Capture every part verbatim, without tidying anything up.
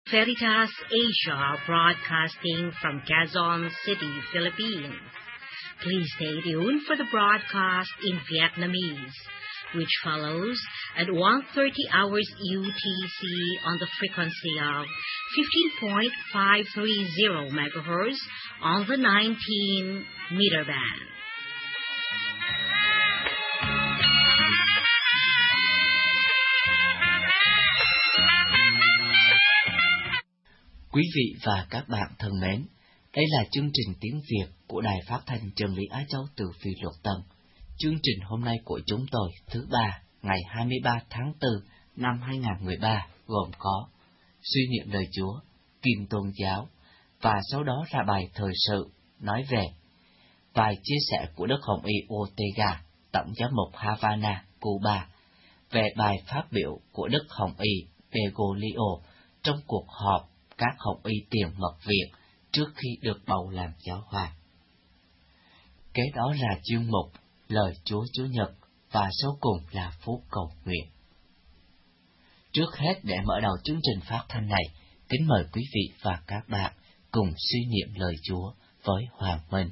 Veritas Asia, broadcasting from Quezon City, Philippines. Please stay tuned for the broadcast in Vietnamese, which follows at one thirty hours U T C on the frequency of fifteen point five three zero megahertz on the nineteen meter band. Quý vị và các bạn thân mến, đây là chương trình tiếng Việt của Đài Phát thanh Chân lý Á Châu từ Phi Luật Tân. Chương trình hôm nay của chúng tôi thứ ba, ngày hai mươi ba tháng tư năm hai nghìn không trăm mười ba gồm có suy niệm lời Chúa, Kim Tôn giáo, và sau đó là bài thời sự nói về bài chia sẻ của Đức Hồng Y Ortega, Tổng giám mục Havana, Cuba, về bài phát biểu của Đức Hồng Y Bergoglio trong cuộc họp các Hồng Y tiền mật Việt trước khi được bầu làm giáo hoàng. Kế đó là chuyên mục Lời Chúa Chúa Nhật và sau cùng là phút cầu nguyện. Trước hết, để mở đầu chương trình phát thanh này, kính mời quý vị và các bạn cùng suy niệm lời Chúa với Hoàng Minh.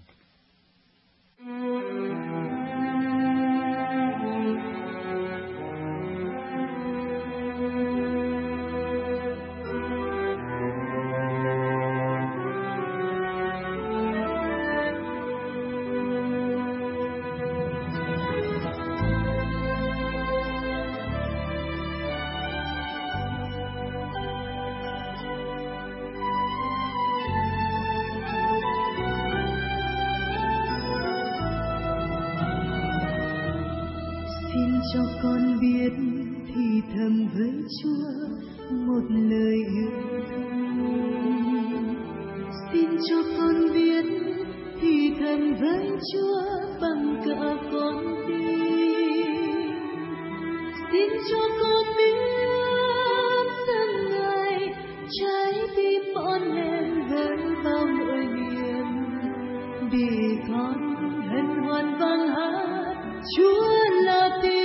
Cho con biết thì thầm với Chúa một lời yêu thương. Xin cho con biết thì thầm với Chúa bằng cả con tim. Xin cho con biết rằng Ngài trái tim bọn em với bao nỗi niềm, để con hân hoan vang hát Chúa là tình.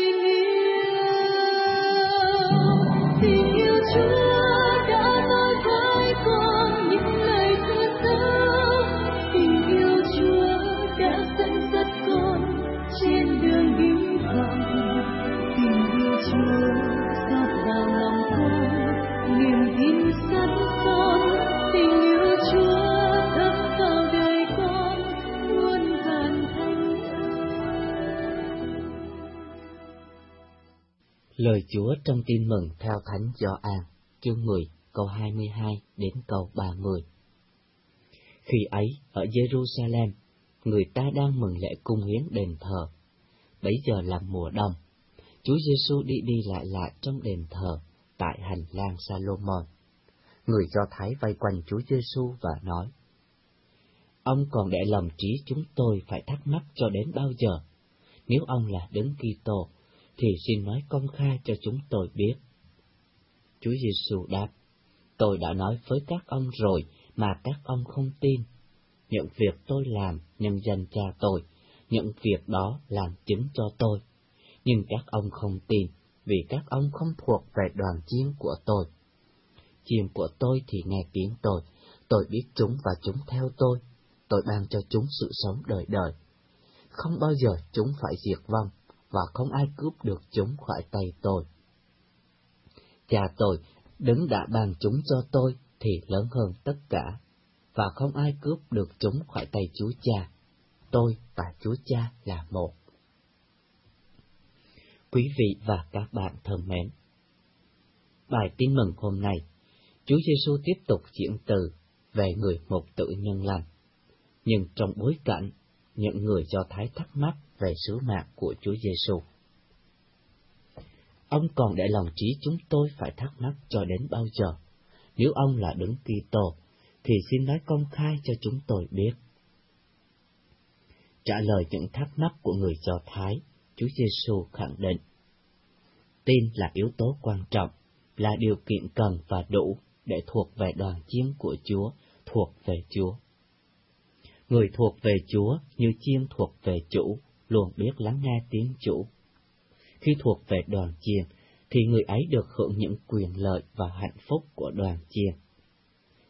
Tình yêu Chúa đã nói với con những lời thơ thớ. Tình yêu Chúa đã dẫn dắt con trên đường đi vòng. Tình yêu Chúa rót vào lòng con niềm tin sẵn son. Tình yêu Chúa thấm vào đời con muôn vàn thanh ơn. Lời Chúa trong Tin mừng theo Thánh Gioan, chương mười, câu hai mươi hai đến câu ba mươi. Khi ấy, ở Jerusalem, người ta đang mừng lễ cung hiến đền thờ. Bấy giờ là mùa đông. Chúa Giêsu đi đi lại lại trong đền thờ, tại hành lang Salomon. Người Do Thái vây quanh Chúa Giêsu và nói: Ông còn để lòng trí chúng tôi phải thắc mắc cho đến bao giờ? Nếu ông là Đấng Kitô, thì xin nói công khai cho chúng tôi biết. Chúa Giêsu đáp: Tôi đã nói với các ông rồi mà các ông không tin. Những việc tôi làm nhân danh Cha tôi, những việc đó làm chứng cho tôi. Nhưng các ông không tin, vì các ông không thuộc về đoàn chiên của tôi. Chiên của tôi thì nghe tiếng tôi, tôi biết chúng và chúng theo tôi. Tôi ban cho chúng sự sống đời đời. Không bao giờ chúng phải diệt vong, và không ai cướp được chúng khỏi tay tôi. Cha tôi, Đấng đã ban chúng cho tôi, thì lớn hơn tất cả, và không ai cướp được chúng khỏi tay Chúa Cha. Tôi và Chúa Cha là một. Quý vị và các bạn thân mến, bài tin mừng hôm nay, Chúa Giêsu tiếp tục diễn từ về người mục tử nhân lành, nhưng trong bối cảnh những người Do Thái thắc mắc về sứ mạng của Chúa Giêsu. Ông còn để lòng trí chúng tôi phải thắc mắc cho đến bao giờ? Nếu ông là Đấng Kitô, thì xin nói công khai cho chúng tôi biết. Trả lời những thắc mắc của người Do Thái, Chúa Giêsu khẳng định: tin là yếu tố quan trọng, là điều kiện cần và đủ để thuộc về đoàn chiên của Chúa, thuộc về Chúa. Người thuộc về Chúa như chiên thuộc về chủ, luôn biết lắng nghe tiếng chủ. Khi thuộc về đoàn chiên, thì người ấy được hưởng những quyền lợi và hạnh phúc của đoàn chiên.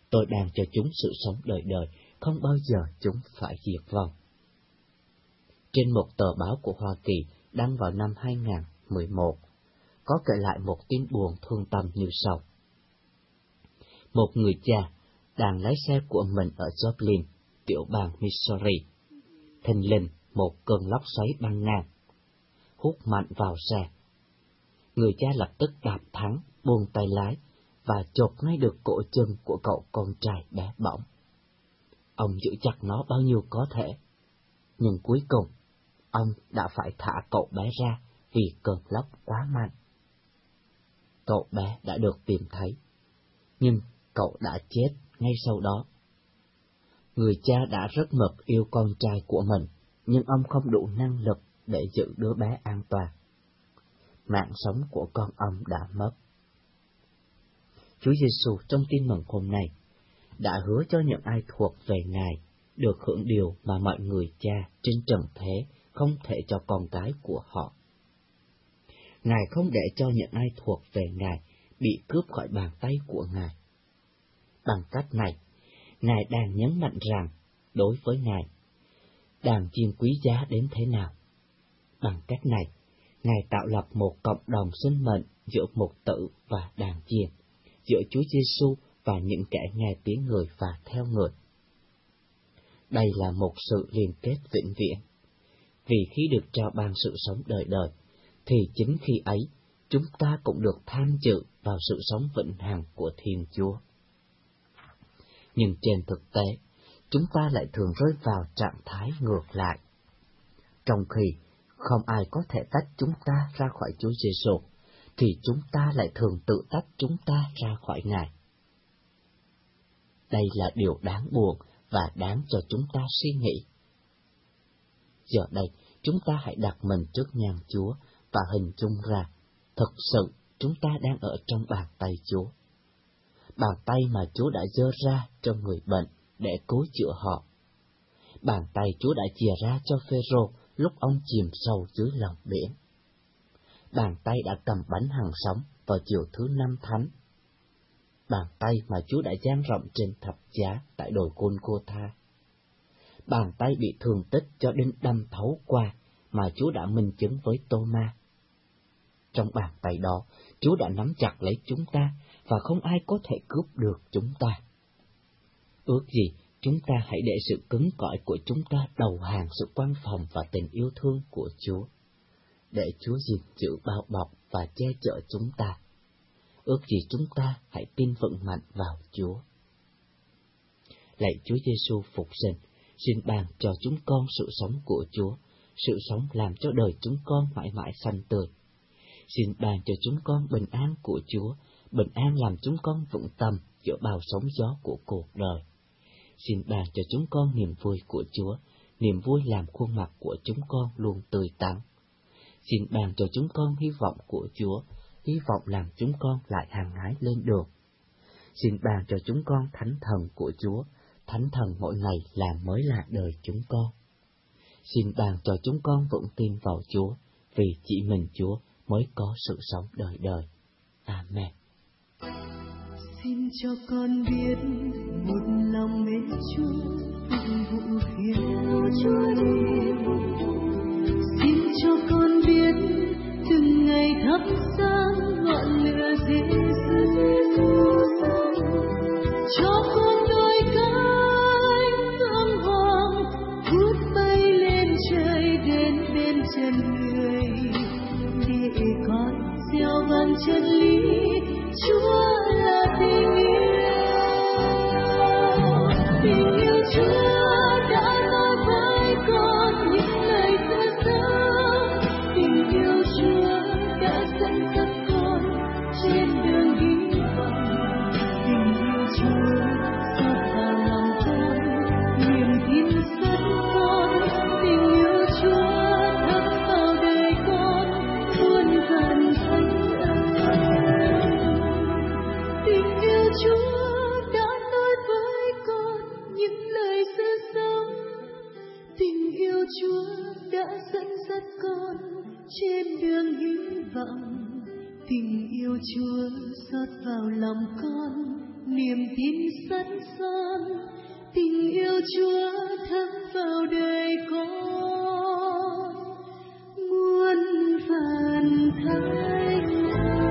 Tôi ban cho chúng sự sống đời đời, không bao giờ chúng phải diệt vong. Trên một tờ báo của Hoa Kỳ đăng vào năm hai nghìn không trăm mười một, có kể lại một tin buồn thương tâm như sau. Một người cha đang lái xe của mình ở Joplin, tiểu bang Missouri. Thình lình một cơn lốc xoáy băng ngang, hút mạnh vào xe. Người cha lập tức đạp thắng, buông tay lái và chộp ngay được cổ chân của cậu con trai bé bỏng. Ông giữ chặt nó bao nhiêu có thể, nhưng cuối cùng ông đã phải thả cậu bé ra vì cơn lốc quá mạnh. Cậu bé đã được tìm thấy, nhưng cậu đã chết ngay sau đó. Người cha đã rất mực yêu con trai của mình, nhưng ông không đủ năng lực để giữ đứa bé an toàn. Mạng sống của con ông đã mất. Chúa Giêsu trong tin mừng hôm nay đã hứa cho những ai thuộc về Ngài được hưởng điều mà mọi người cha trên trần thế không thể cho con cái của họ. Ngài không để cho những ai thuộc về Ngài bị cướp khỏi bàn tay của Ngài. Bằng cách này, Ngài đang nhấn mạnh rằng, đối với Ngài, đàn chiên quý giá đến thế nào. Bằng cách này, Ngài tạo lập một cộng đồng sinh mệnh giữa mục tử và đàn chiên, giữa Chúa Giêsu và những kẻ nghe tiếng người và theo người. Đây là một sự liên kết vĩnh viễn. Vì khi được trao ban sự sống đời đời, thì chính khi ấy, chúng ta cũng được tham dự vào sự sống vĩnh hằng của Thiên Chúa. Nhưng trên thực tế, chúng ta lại thường rơi vào trạng thái ngược lại. Trong khi không ai có thể tách chúng ta ra khỏi Chúa Giêsu, thì chúng ta lại thường tự tách chúng ta ra khỏi Ngài. Đây là điều đáng buồn và đáng cho chúng ta suy nghĩ. Giờ đây, chúng ta hãy đặt mình trước nhan Chúa và hình dung ra, thực sự chúng ta đang ở trong bàn tay Chúa. Bàn tay mà Chúa đã giơ ra cho người bệnh để cứu chữa họ. Bàn tay Chúa đã chìa ra cho Phêrô lúc ông chìm sâu dưới lòng biển. Bàn tay đã cầm bánh hằng sống vào chiều thứ năm thánh. Bàn tay mà Chúa đã dang rộng trên thập giá tại đồi Gôn-gô-tha. Bàn tay bị thương tích cho đến đâm thấu qua mà Chúa đã minh chứng với Tô-ma. Trong bàn tay đó, Chúa đã nắm chặt lấy chúng ta và không ai có thể cướp được chúng ta. Ước gì chúng ta hãy để sự cứng cỏi của chúng ta đầu hàng sự quan phòng và tình yêu thương của Chúa, để Chúa gìn giữ bao bọc và che chở chúng ta. Ước gì chúng ta hãy tin vững mạnh vào Chúa. Lạy Chúa Giêsu phục sinh, xin ban cho chúng con sự sống của Chúa, sự sống làm cho đời chúng con mãi mãi xanh tươi. Xin ban cho chúng con bình an của Chúa, bình an làm chúng con vững tâm giữa bao sóng gió của cuộc đời. Xin ban cho chúng con niềm vui của Chúa, niềm vui làm khuôn mặt của chúng con luôn tươi tắn. Xin ban cho chúng con hy vọng của Chúa, hy vọng làm chúng con lại hăng hái lên đường. Xin ban cho chúng con thánh thần của Chúa, thánh thần mỗi ngày làm mới lạ đời chúng con. Xin ban cho chúng con vững tin vào Chúa, vì chỉ mình Chúa mới có sự sống đời đời. Amen. Xin cho con biết một lòng mến Chúa, phụng vụ việc của Chúa đi. Xin cho con biết từng ngày thắp sáng ngọn lửa Giêsu. Cho con đôi cánh ươm hoàng vút bay lên trời đến bên chân người, để con gieo vang chân lý Chúa là tình yêu. Tình yêu Chúa đã nói với con những lời xưa xưa. Tình yêu Chúa đã dẫn dắt con trên đường hy vọng. Tình yêu Chúa rót vào lòng con niềm tin dẫn con. Tình yêu Chúa thấm vào đời con luôn gần thánh ân. Tình yêu Chúa đã nói với con những lời xưa sống. Tình yêu Chúa đã dẫn dắt con trên đường hy vọng. Tình yêu Chúa rót vào lòng con niềm tin tin sắt son, tình yêu Chúa thấm vào đời con muôn vàn thánh.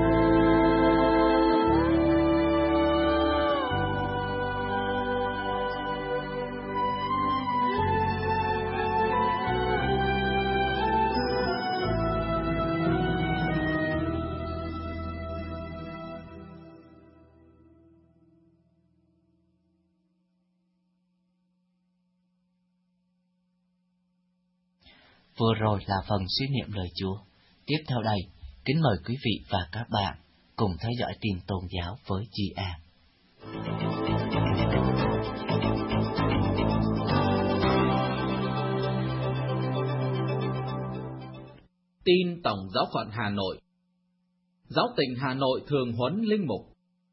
Vừa rồi là phần suy niệm lời Chúa. Tiếp theo đây, kính mời quý vị và các bạn cùng theo dõi tin tôn giáo với Di An. Tin Tổng giáo phận Hà Nội. Giáo tỉnh Hà Nội thường huấn linh mục.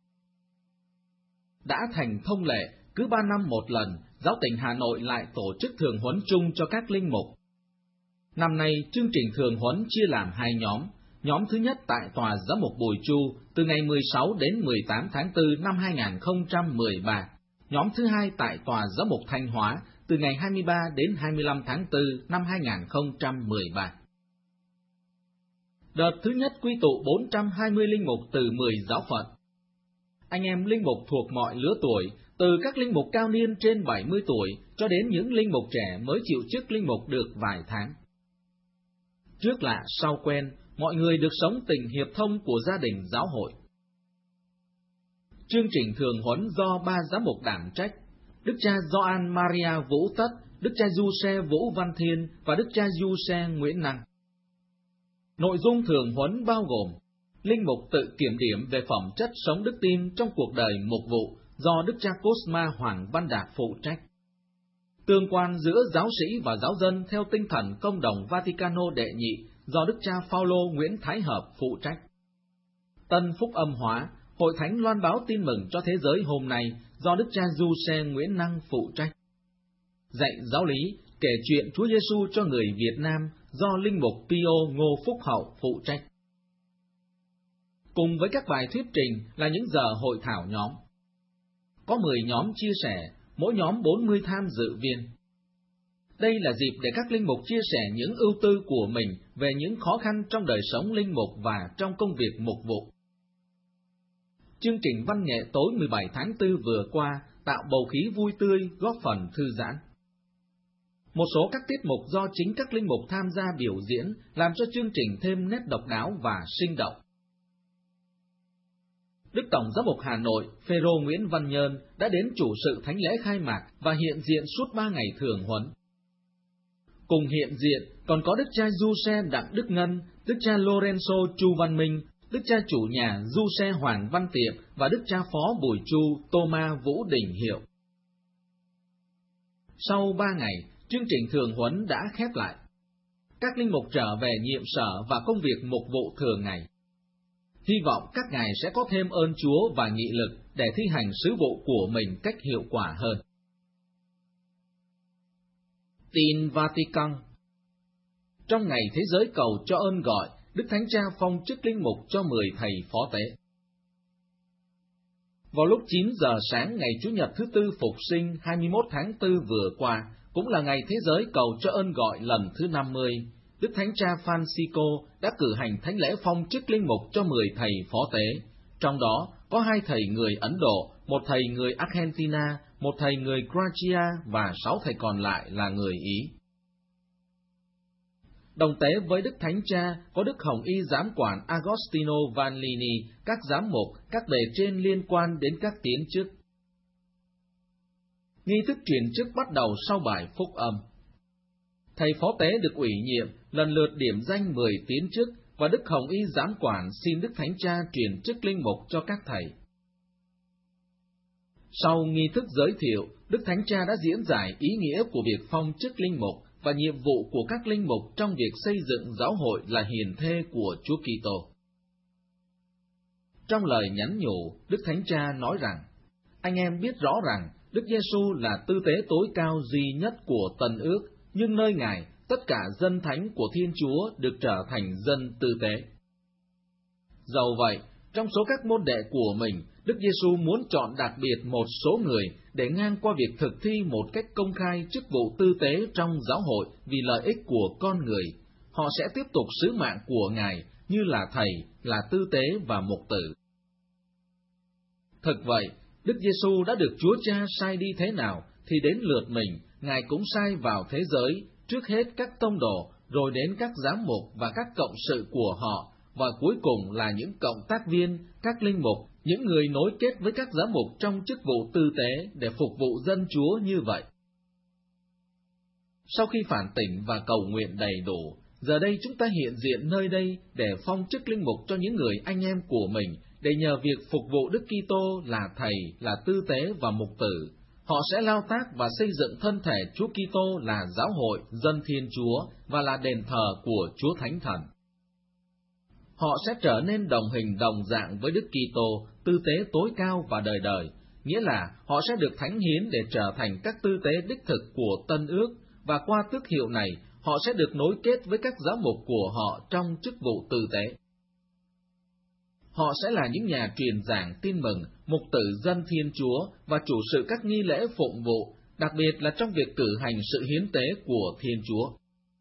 Đã thành thông lệ, cứ ba năm một lần, giáo tỉnh Hà Nội lại tổ chức thường huấn chung cho các linh mục. Năm nay, chương trình thường huấn chia làm hai nhóm. Nhóm thứ nhất tại Tòa Giám mục Bùi Chu từ ngày mười sáu đến mười tám tháng tư năm hai nghìn không trăm mười ba. Nhóm thứ hai tại Tòa Giám mục Thanh Hóa từ ngày hai mươi ba đến hai mươi lăm tháng tư năm hai nghìn không trăm mười ba. Đợt thứ nhất quy tụ bốn trăm hai mươi linh mục từ mười giáo phận. Anh em linh mục thuộc mọi lứa tuổi, từ các linh mục cao niên trên bảy mươi tuổi cho đến những linh mục trẻ mới chịu chức linh mục được vài tháng. Trước lạ sau quen, mọi người được sống tình hiệp thông của gia đình giáo hội. Chương trình thường huấn do ba giám mục đảm trách: Đức cha Gioan Maria Vũ Tất, Đức cha Giuse Vũ Văn Thiên và Đức cha Giuse Nguyễn Năng. Nội dung thường huấn bao gồm linh mục tự kiểm điểm về phẩm chất sống đức tin trong cuộc đời mục vụ do Đức cha Cosma Hoàng Văn Đạt phụ trách. Tương quan giữa giáo sĩ và giáo dân theo tinh thần Công đồng Vaticano đệ nhị do Đức cha Phaolô Nguyễn Thái Hợp phụ trách. Tân phúc âm hóa, hội thánh loan báo tin mừng cho thế giới hôm nay do Đức cha Giuse Nguyễn Năng phụ trách. Dạy giáo lý, kể chuyện Chúa Giêsu cho người Việt Nam do linh mục Pio Ngô Phúc Hậu phụ trách. Cùng với các bài thuyết trình là những giờ hội thảo nhóm. Có mười nhóm chia sẻ, mỗi nhóm bốn mươi tham dự viên. Đây là dịp để các linh mục chia sẻ những ưu tư của mình về những khó khăn trong đời sống linh mục và trong công việc mục vụ. Chương trình văn nghệ tối mười bảy tháng tư vừa qua tạo bầu khí vui tươi, góp phần thư giãn. Một số các tiết mục do chính các linh mục tham gia biểu diễn làm cho chương trình thêm nét độc đáo và sinh động. Đức Tổng giám mục Hà Nội Phêrô Nguyễn Văn Nhơn đã đến chủ sự thánh lễ khai mạc và hiện diện suốt ba ngày thường huấn. Cùng hiện diện còn có Đức cha Giuse Đặng Đức Ngân, Đức cha Lorenzo Chu Văn Minh, Đức cha chủ nhà Giuse Hoàng Văn Tiệp và Đức cha phó Bùi Chu Tô-ma Vũ Đình Hiệu. Sau ba ngày, chương trình thường huấn đã khép lại. Các linh mục trở về nhiệm sở và công việc mục vụ thường ngày. Hy vọng các ngài sẽ có thêm ơn Chúa và nghị lực để thi hành sứ vụ của mình cách hiệu quả hơn. Tin Vatican. Trong ngày thế giới cầu cho ơn gọi, Đức Thánh Cha phong chức linh mục cho mười thầy phó tế. Vào lúc chín giờ sáng ngày Chủ nhật thứ tư Phục sinh hai mươi mốt tháng tư vừa qua, cũng là ngày thế giới cầu cho ơn gọi lần thứ năm mươi, Đức Thánh Cha Francisco đã cử hành thánh lễ phong chức linh mục cho mười thầy phó tế, trong đó có hai thầy người Ấn Độ, một thầy người Argentina, một thầy người Croatia và sáu thầy còn lại là người Ý. Đồng tế với Đức Thánh Cha có Đức Hồng Y Giám quản Agostino Vanlini, các giám mục, các bề trên liên quan đến các tiến chức. Nghi thức truyền chức bắt đầu sau bài phúc âm. Thầy phó tế được ủy nhiệm, lần lượt điểm danh mười tiến chức, và Đức Hồng Y Giám quản xin Đức Thánh Cha truyền chức linh mục cho các thầy. Sau nghi thức giới thiệu, Đức Thánh Cha đã diễn giải ý nghĩa của việc phong chức linh mục và nhiệm vụ của các linh mục trong việc xây dựng giáo hội là hiền thê của Chúa Kitô. Trong lời nhắn nhủ, Đức Thánh Cha nói rằng, anh em biết rõ rằng Đức Giêsu là tư tế tối cao duy nhất của Tân Ước, nhưng nơi Ngài, tất cả dân thánh của Thiên Chúa được trở thành dân tư tế. Dầu vậy, Trong số các môn đệ của mình, Đức Giêsu muốn chọn đặc biệt một số người để ngang qua việc thực thi một cách công khai chức vụ tư tế trong giáo hội vì lợi ích của con người. Họ sẽ tiếp tục sứ mạng của Ngài như là thầy, là tư tế và mục tử. Thực vậy, Đức Giêsu đã được Chúa Cha sai đi thế nào, thì đến lượt mình, Ngài cũng sai vào thế giới, trước hết các tông đồ, rồi đến các giám mục và các cộng sự của họ, và cuối cùng là những cộng tác viên, các linh mục, những người nối kết với các giám mục trong chức vụ tư tế để phục vụ dân Chúa như vậy. Sau khi phản tỉnh và cầu nguyện đầy đủ, giờ đây chúng ta hiện diện nơi đây để phong chức linh mục cho những người anh em của mình, để nhờ việc phục vụ Đức Kitô là thầy, là tư tế và mục tử, họ sẽ lao tác và xây dựng thân thể Chúa Kitô là giáo hội, dân Thiên Chúa và là đền thờ của Chúa Thánh Thần. Họ sẽ trở nên đồng hình đồng dạng với Đức Kitô, tư tế tối cao và đời đời, nghĩa là họ sẽ được thánh hiến để trở thành các tư tế đích thực của Tân Ước, và qua tước hiệu này, họ sẽ được nối kết với các giáo mục của họ trong chức vụ tư tế. Họ sẽ là những nhà truyền giảng tin mừng, mục tử dân Thiên Chúa và chủ sự các nghi lễ phụng vụ, đặc biệt là trong việc cử hành sự hiến tế của Thiên Chúa.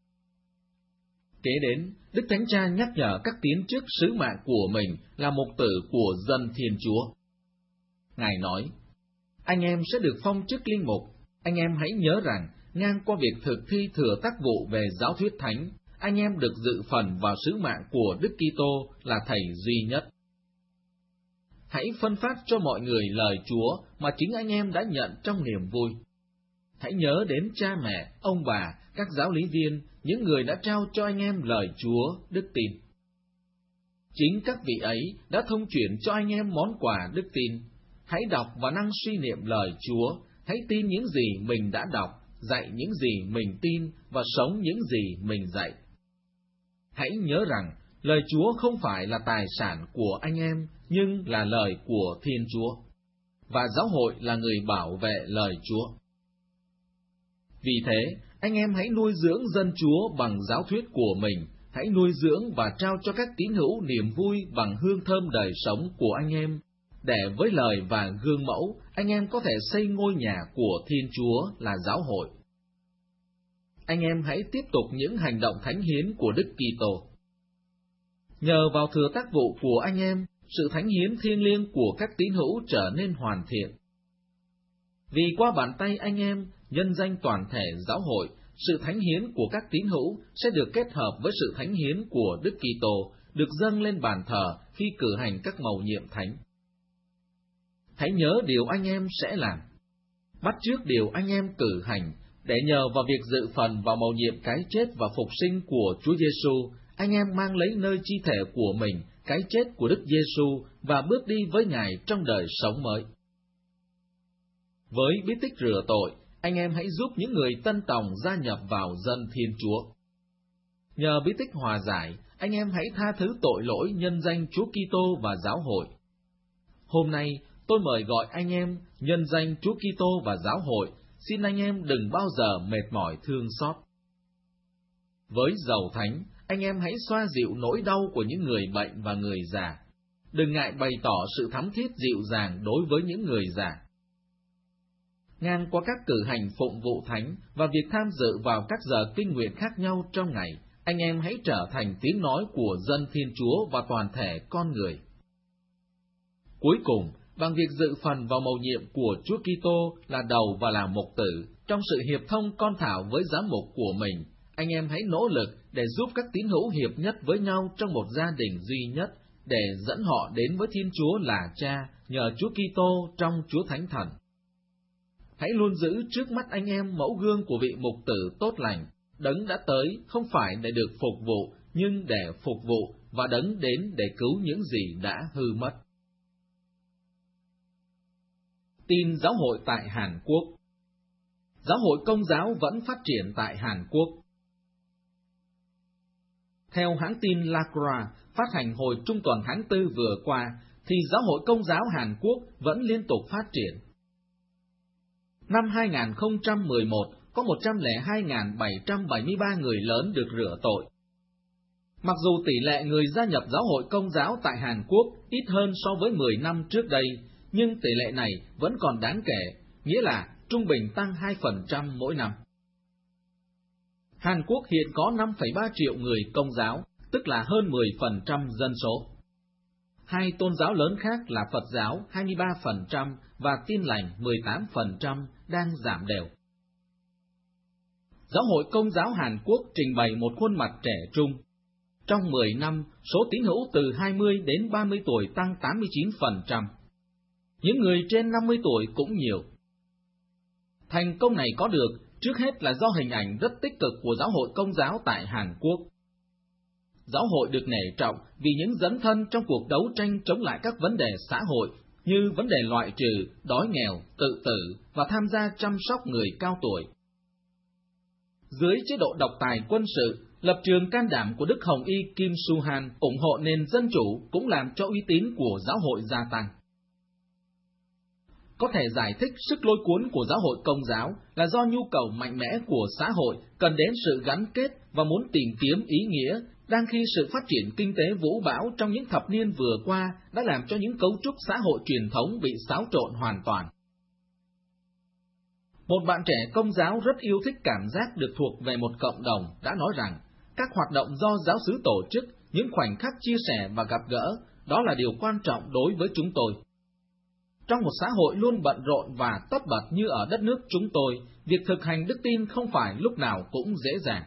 Kế đến, Đức Thánh Cha nhắc nhở các tín chức sứ mạng của mình là mục tử của dân Thiên Chúa. Ngài nói, anh em sẽ được phong chức linh mục, anh em hãy nhớ rằng, ngang qua việc thực thi thừa tác vụ về giáo thuyết thánh, anh em được dự phần vào sứ mạng của Đức Kitô là Thầy duy nhất. Hãy phân phát cho mọi người lời Chúa mà chính anh em đã nhận trong niềm vui. Hãy nhớ đến cha mẹ, ông bà, các giáo lý viên, những người đã trao cho anh em lời Chúa, đức tin. Chính các vị ấy đã thông truyền cho anh em món quà đức tin. Hãy đọc và năng suy niệm lời Chúa, hãy tin những gì mình đã đọc, dạy những gì mình tin và sống những gì mình dạy. Hãy nhớ rằng, lời Chúa không phải là tài sản của anh em, nhưng là lời của Thiên Chúa, và giáo hội là người bảo vệ lời Chúa. Vì thế, anh em hãy nuôi dưỡng dân Chúa bằng giáo thuyết của mình, hãy nuôi dưỡng và trao cho các tín hữu niềm vui bằng hương thơm đời sống của anh em, để với lời và gương mẫu, anh em có thể xây ngôi nhà của Thiên Chúa là giáo hội. Anh em hãy tiếp tục những hành động thánh hiến của Đức Kitô. Nhờ vào thừa tác vụ của anh em, sự thánh hiến thiêng liêng của các tín hữu trở nên hoàn thiện. Vì qua bàn tay anh em, nhân danh toàn thể giáo hội, sự thánh hiến của các tín hữu sẽ được kết hợp với sự thánh hiến của Đức Kitô, được dâng lên bàn thờ khi cử hành các mầu nhiệm thánh. Hãy nhớ điều anh em sẽ làm. Bắt chước điều anh em cử hành, để nhờ vào việc dự phần vào mầu nhiệm cái chết và phục sinh của Chúa Giêsu, anh em mang lấy nơi chi thể của mình cái chết của Đức Giêsu và bước đi với Ngài trong đời sống mới. Với bí tích rửa tội, anh em hãy giúp những người tân tòng gia nhập vào dân Thiên Chúa. Nhờ bí tích hòa giải, anh em hãy tha thứ tội lỗi nhân danh Chúa Kitô và giáo hội. Hôm nay, tôi mời gọi anh em nhân danh Chúa Kitô và giáo hội, xin anh em đừng bao giờ mệt mỏi thương xót. Với dầu thánh, anh em hãy xoa dịu nỗi đau của những người bệnh và người già. Đừng ngại bày tỏ sự thắm thiết dịu dàng đối với những người già. Ngang qua các cử hành phụng vụ thánh và việc tham dự vào các giờ kinh nguyện khác nhau trong ngày, anh em hãy trở thành tiếng nói của dân Thiên Chúa và toàn thể con người. Cuối cùng, bằng việc dự phần vào mầu nhiệm của Chúa Kitô là đầu và là mục tử, trong sự hiệp thông con thảo với giám mục của mình, anh em hãy nỗ lực để giúp các tín hữu hiệp nhất với nhau trong một gia đình duy nhất, để dẫn họ đến với Thiên Chúa là Cha, nhờ Chúa Kitô trong Chúa Thánh Thần. Hãy luôn giữ trước mắt anh em mẫu gương của vị mục tử tốt lành, đấng đã tới không phải để được phục vụ, nhưng để phục vụ, và đấng đến để cứu những gì đã hư mất. Tin giáo hội tại Hàn Quốc. Giáo hội Công giáo vẫn phát triển tại Hàn Quốc. Theo hãng tin Lacra phát hành hồi trung tuần tháng tư vừa qua, thì giáo hội Công giáo Hàn Quốc vẫn liên tục phát triển. Năm hai nghìn không trăm mười một, có một trăm lẻ hai nghìn bảy trăm bảy mươi ba người lớn được rửa tội. Mặc dù tỷ lệ người gia nhập giáo hội Công giáo tại Hàn Quốc ít hơn so với mười năm trước đây, nhưng tỷ lệ này vẫn còn đáng kể, nghĩa là trung bình tăng hai phần trăm mỗi năm. Hàn Quốc hiện có năm phẩy ba triệu người Công giáo, tức là hơn mười phần trăm dân số. Hai tôn giáo lớn khác là Phật giáo hai mươi ba phần trăm và Tin lành mười tám phần trăm đang giảm đều. Giáo hội Công giáo Hàn Quốc trình bày một khuôn mặt trẻ trung. Trong mười năm, số tín hữu từ hai mươi đến ba mươi tuổi tăng tám mươi chín phần trăm. Những người trên năm mươi tuổi cũng nhiều. Thành công này có được, trước hết là do hình ảnh rất tích cực của giáo hội Công giáo tại Hàn Quốc. Giáo hội được nể trọng vì những dấn thân trong cuộc đấu tranh chống lại các vấn đề xã hội như vấn đề loại trừ, đói nghèo, tự tử và tham gia chăm sóc người cao tuổi. Dưới chế độ độc tài quân sự, lập trường can đảm của Đức Hồng Y Kim Su-han ủng hộ nền dân chủ cũng làm cho uy tín của giáo hội gia tăng. Có thể giải thích sức lôi cuốn của giáo hội Công giáo là do nhu cầu mạnh mẽ của xã hội cần đến sự gắn kết và muốn tìm kiếm ý nghĩa, đang khi sự phát triển kinh tế vũ bão trong những thập niên vừa qua đã làm cho những cấu trúc xã hội truyền thống bị xáo trộn hoàn toàn. Một bạn trẻ Công giáo rất yêu thích cảm giác được thuộc về một cộng đồng đã nói rằng, các hoạt động do giáo xứ tổ chức, những khoảnh khắc chia sẻ và gặp gỡ, đó là điều quan trọng đối với chúng tôi. Trong một xã hội luôn bận rộn và tất bật như ở đất nước chúng tôi, việc thực hành đức tin không phải lúc nào cũng dễ dàng.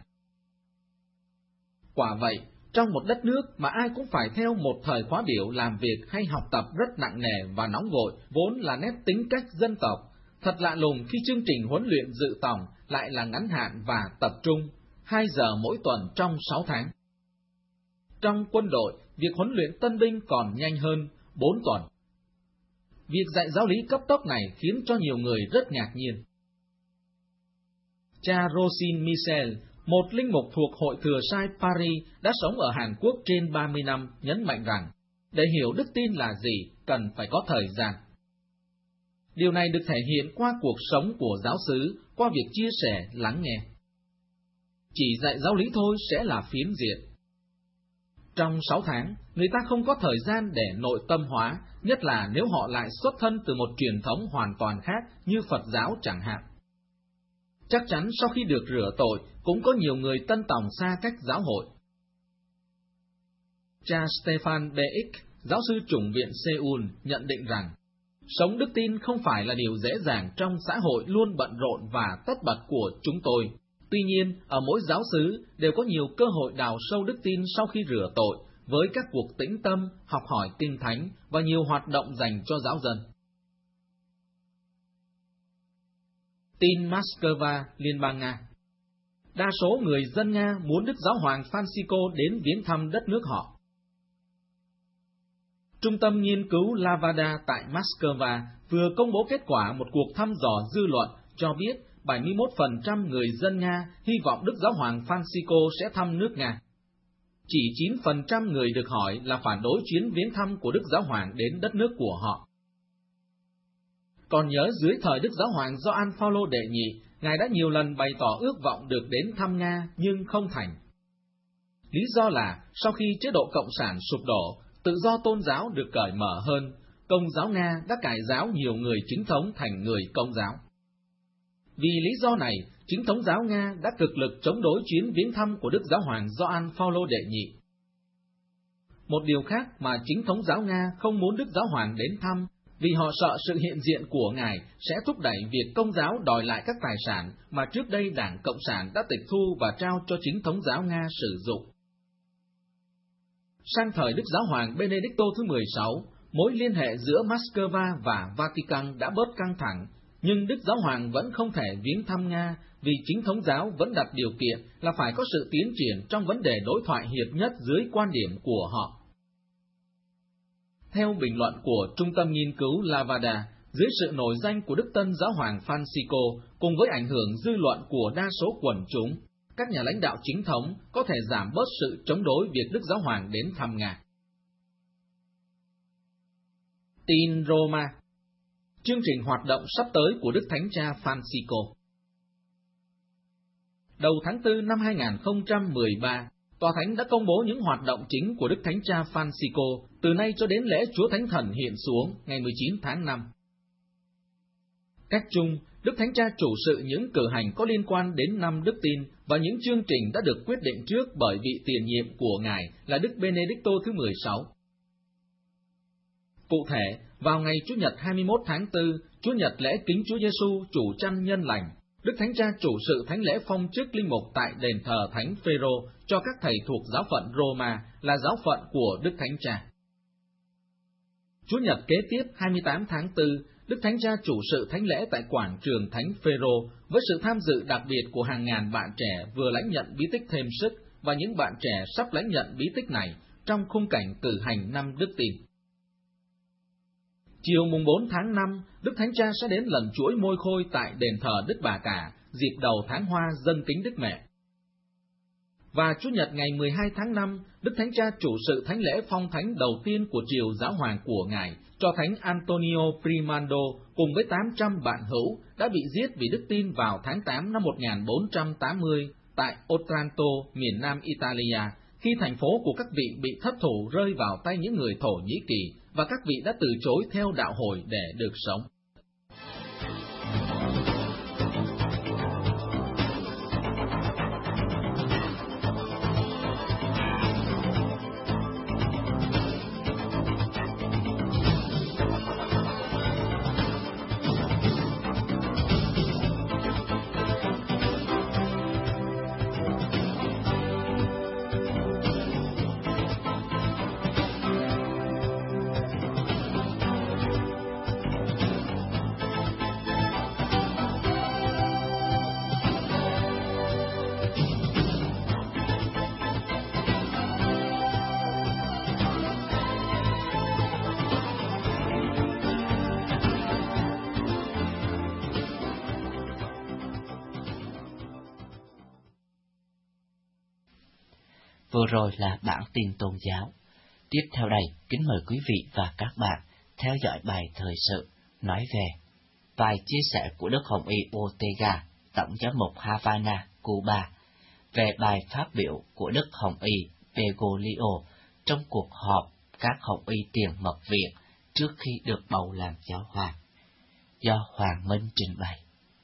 Quả vậy, trong một đất nước mà ai cũng phải theo một thời khóa biểu làm việc hay học tập rất nặng nề và nóng vội, vốn là nét tính cách dân tộc, thật lạ lùng khi chương trình huấn luyện dự tòng lại là ngắn hạn và tập trung, hai giờ mỗi tuần trong sáu tháng. Trong quân đội, việc huấn luyện tân binh còn nhanh hơn, bốn tuần. Việc dạy giáo lý cấp tốc này khiến cho nhiều người rất ngạc nhiên. Cha Rosin Michel, một linh mục thuộc Hội Thừa Sai Paris đã sống ở Hàn Quốc trên ba mươi năm, nhấn mạnh rằng, để hiểu đức tin là gì, cần phải có thời gian. Điều này được thể hiện qua cuộc sống của giáo xứ, qua việc chia sẻ, lắng nghe. Chỉ dạy giáo lý thôi sẽ là phiến diện. Trong sáu tháng, người ta không có thời gian để nội tâm hóa, nhất là nếu họ lại xuất thân từ một truyền thống hoàn toàn khác như Phật giáo chẳng hạn. Chắc chắn sau khi được rửa tội, cũng có nhiều người tân tòng xa cách giáo hội. Cha Stefan Beik, giáo sư chủng viện Seoul, nhận định rằng, sống đức tin không phải là điều dễ dàng trong xã hội luôn bận rộn và tất bật của chúng tôi. Tuy nhiên, ở mỗi giáo xứ đều có nhiều cơ hội đào sâu đức tin sau khi rửa tội, với các cuộc tĩnh tâm, học hỏi kinh thánh và nhiều hoạt động dành cho giáo dân. Tin Moscow, Liên bang Nga. Đa số người dân Nga muốn Đức Giáo hoàng Francisco đến viếng thăm đất nước họ. Trung tâm nghiên cứu Lavada tại Moscow vừa công bố kết quả một cuộc thăm dò dư luận cho biết bảy mươi mốt phần trăm người dân Nga hy vọng Đức Giáo hoàng Francisco sẽ thăm nước Nga. Chỉ chín phần trăm người được hỏi là phản đối chuyến viếng thăm của Đức Giáo hoàng đến đất nước của họ. Còn nhớ dưới thời Đức Giáo hoàng Gioan Phaolô đệ nhị, Ngài đã nhiều lần bày tỏ ước vọng được đến thăm Nga nhưng không thành. Lý do là sau khi chế độ Cộng sản sụp đổ, tự do tôn giáo được cởi mở hơn, Công giáo Nga đã cải giáo nhiều người chính thống thành người Công giáo. Vì lý do này, chính thống giáo Nga đã cực lực chống đối chuyến viếng thăm của Đức Giáo hoàng Gioan Phaolô đệ nhị. Một điều khác mà chính thống giáo Nga không muốn Đức Giáo hoàng đến thăm, vì họ sợ sự hiện diện của Ngài sẽ thúc đẩy việc Công giáo đòi lại các tài sản mà trước đây Đảng Cộng sản đã tịch thu và trao cho chính thống giáo Nga sử dụng. Sang thời Đức Giáo hoàng Benedicto thứ mười sáu, mối liên hệ giữa Moscow và Vatican đã bớt căng thẳng, nhưng Đức Giáo hoàng vẫn không thể viếng thăm Nga vì chính thống giáo vẫn đặt điều kiện là phải có sự tiến triển trong vấn đề đối thoại hiệp nhất dưới quan điểm của họ. Theo bình luận của Trung tâm nghiên cứu Lavada, dưới sự nổi danh của Đức Tân Giáo hoàng Francisco cùng với ảnh hưởng dư luận của đa số quần chúng, các nhà lãnh đạo chính thống có thể giảm bớt sự chống đối việc Đức Giáo hoàng đến thăm Nga. Tin Roma. Chương trình hoạt động sắp tới của Đức Thánh Cha Francisco. Đầu tháng tư năm hai nghìn không trăm mười ba, Tòa Thánh đã công bố những hoạt động chính của Đức Thánh Cha Francisco từ nay cho đến lễ Chúa Thánh Thần hiện xuống ngày mười chín tháng năm. Cách chung, Đức Thánh Cha chủ sự những cử hành có liên quan đến năm đức tin và những chương trình đã được quyết định trước bởi vị tiền nhiệm của Ngài là Đức Benedicto thứ mười sáu. Cụ thể, vào ngày Chủ nhật hai mươi mốt tháng tư, Chúa Nhật lễ Kính Chúa Giêsu chủ chăn nhân lành, Đức Thánh Cha chủ sự thánh lễ phong chức linh mục tại đền thờ Thánh Phêrô cho các thầy thuộc giáo phận Roma là giáo phận của Đức Thánh Cha. Chủ nhật kế tiếp hai mươi tám tháng tư, Đức Thánh Cha chủ sự thánh lễ tại quảng trường Thánh Phêrô với sự tham dự đặc biệt của hàng ngàn bạn trẻ vừa lãnh nhận bí tích thêm sức và những bạn trẻ sắp lãnh nhận bí tích này trong khung cảnh cử hành năm đức tin. Chiều mùng bốn tháng năm, Đức Thánh Cha sẽ đến lần chuỗi môi khôi tại đền thờ Đức Bà Cả, dịp đầu tháng Hoa dâng kính Đức Mẹ. Và Chủ nhật ngày mười hai tháng năm, Đức Thánh Cha chủ sự thánh lễ phong thánh đầu tiên của triều giáo hoàng của Ngài cho Thánh Antonio Primando cùng với tám trăm bạn hữu đã bị giết vì đức tin vào tháng tám năm một nghìn bốn trăm tám mươi tại Otranto, miền nam Italia, khi thành phố của các vị bị thất thủ rơi vào tay những người Thổ Nhĩ Kỳ và các vị đã từ chối theo đạo hồi để được sống. Vừa rồi là bản tin tôn giáo. Tiếp theo đây, kính mời quý vị và các bạn theo dõi bài thời sự nói về bài chia sẻ của Đức Hồng Y Ortega, Tổng giám mục Havana, Cuba, về bài phát biểu của Đức Hồng Y Bergoglio trong cuộc họp các Hồng Y tiền mật viện trước khi được bầu làm giáo hoàng. Do Hoàng Minh trình bày.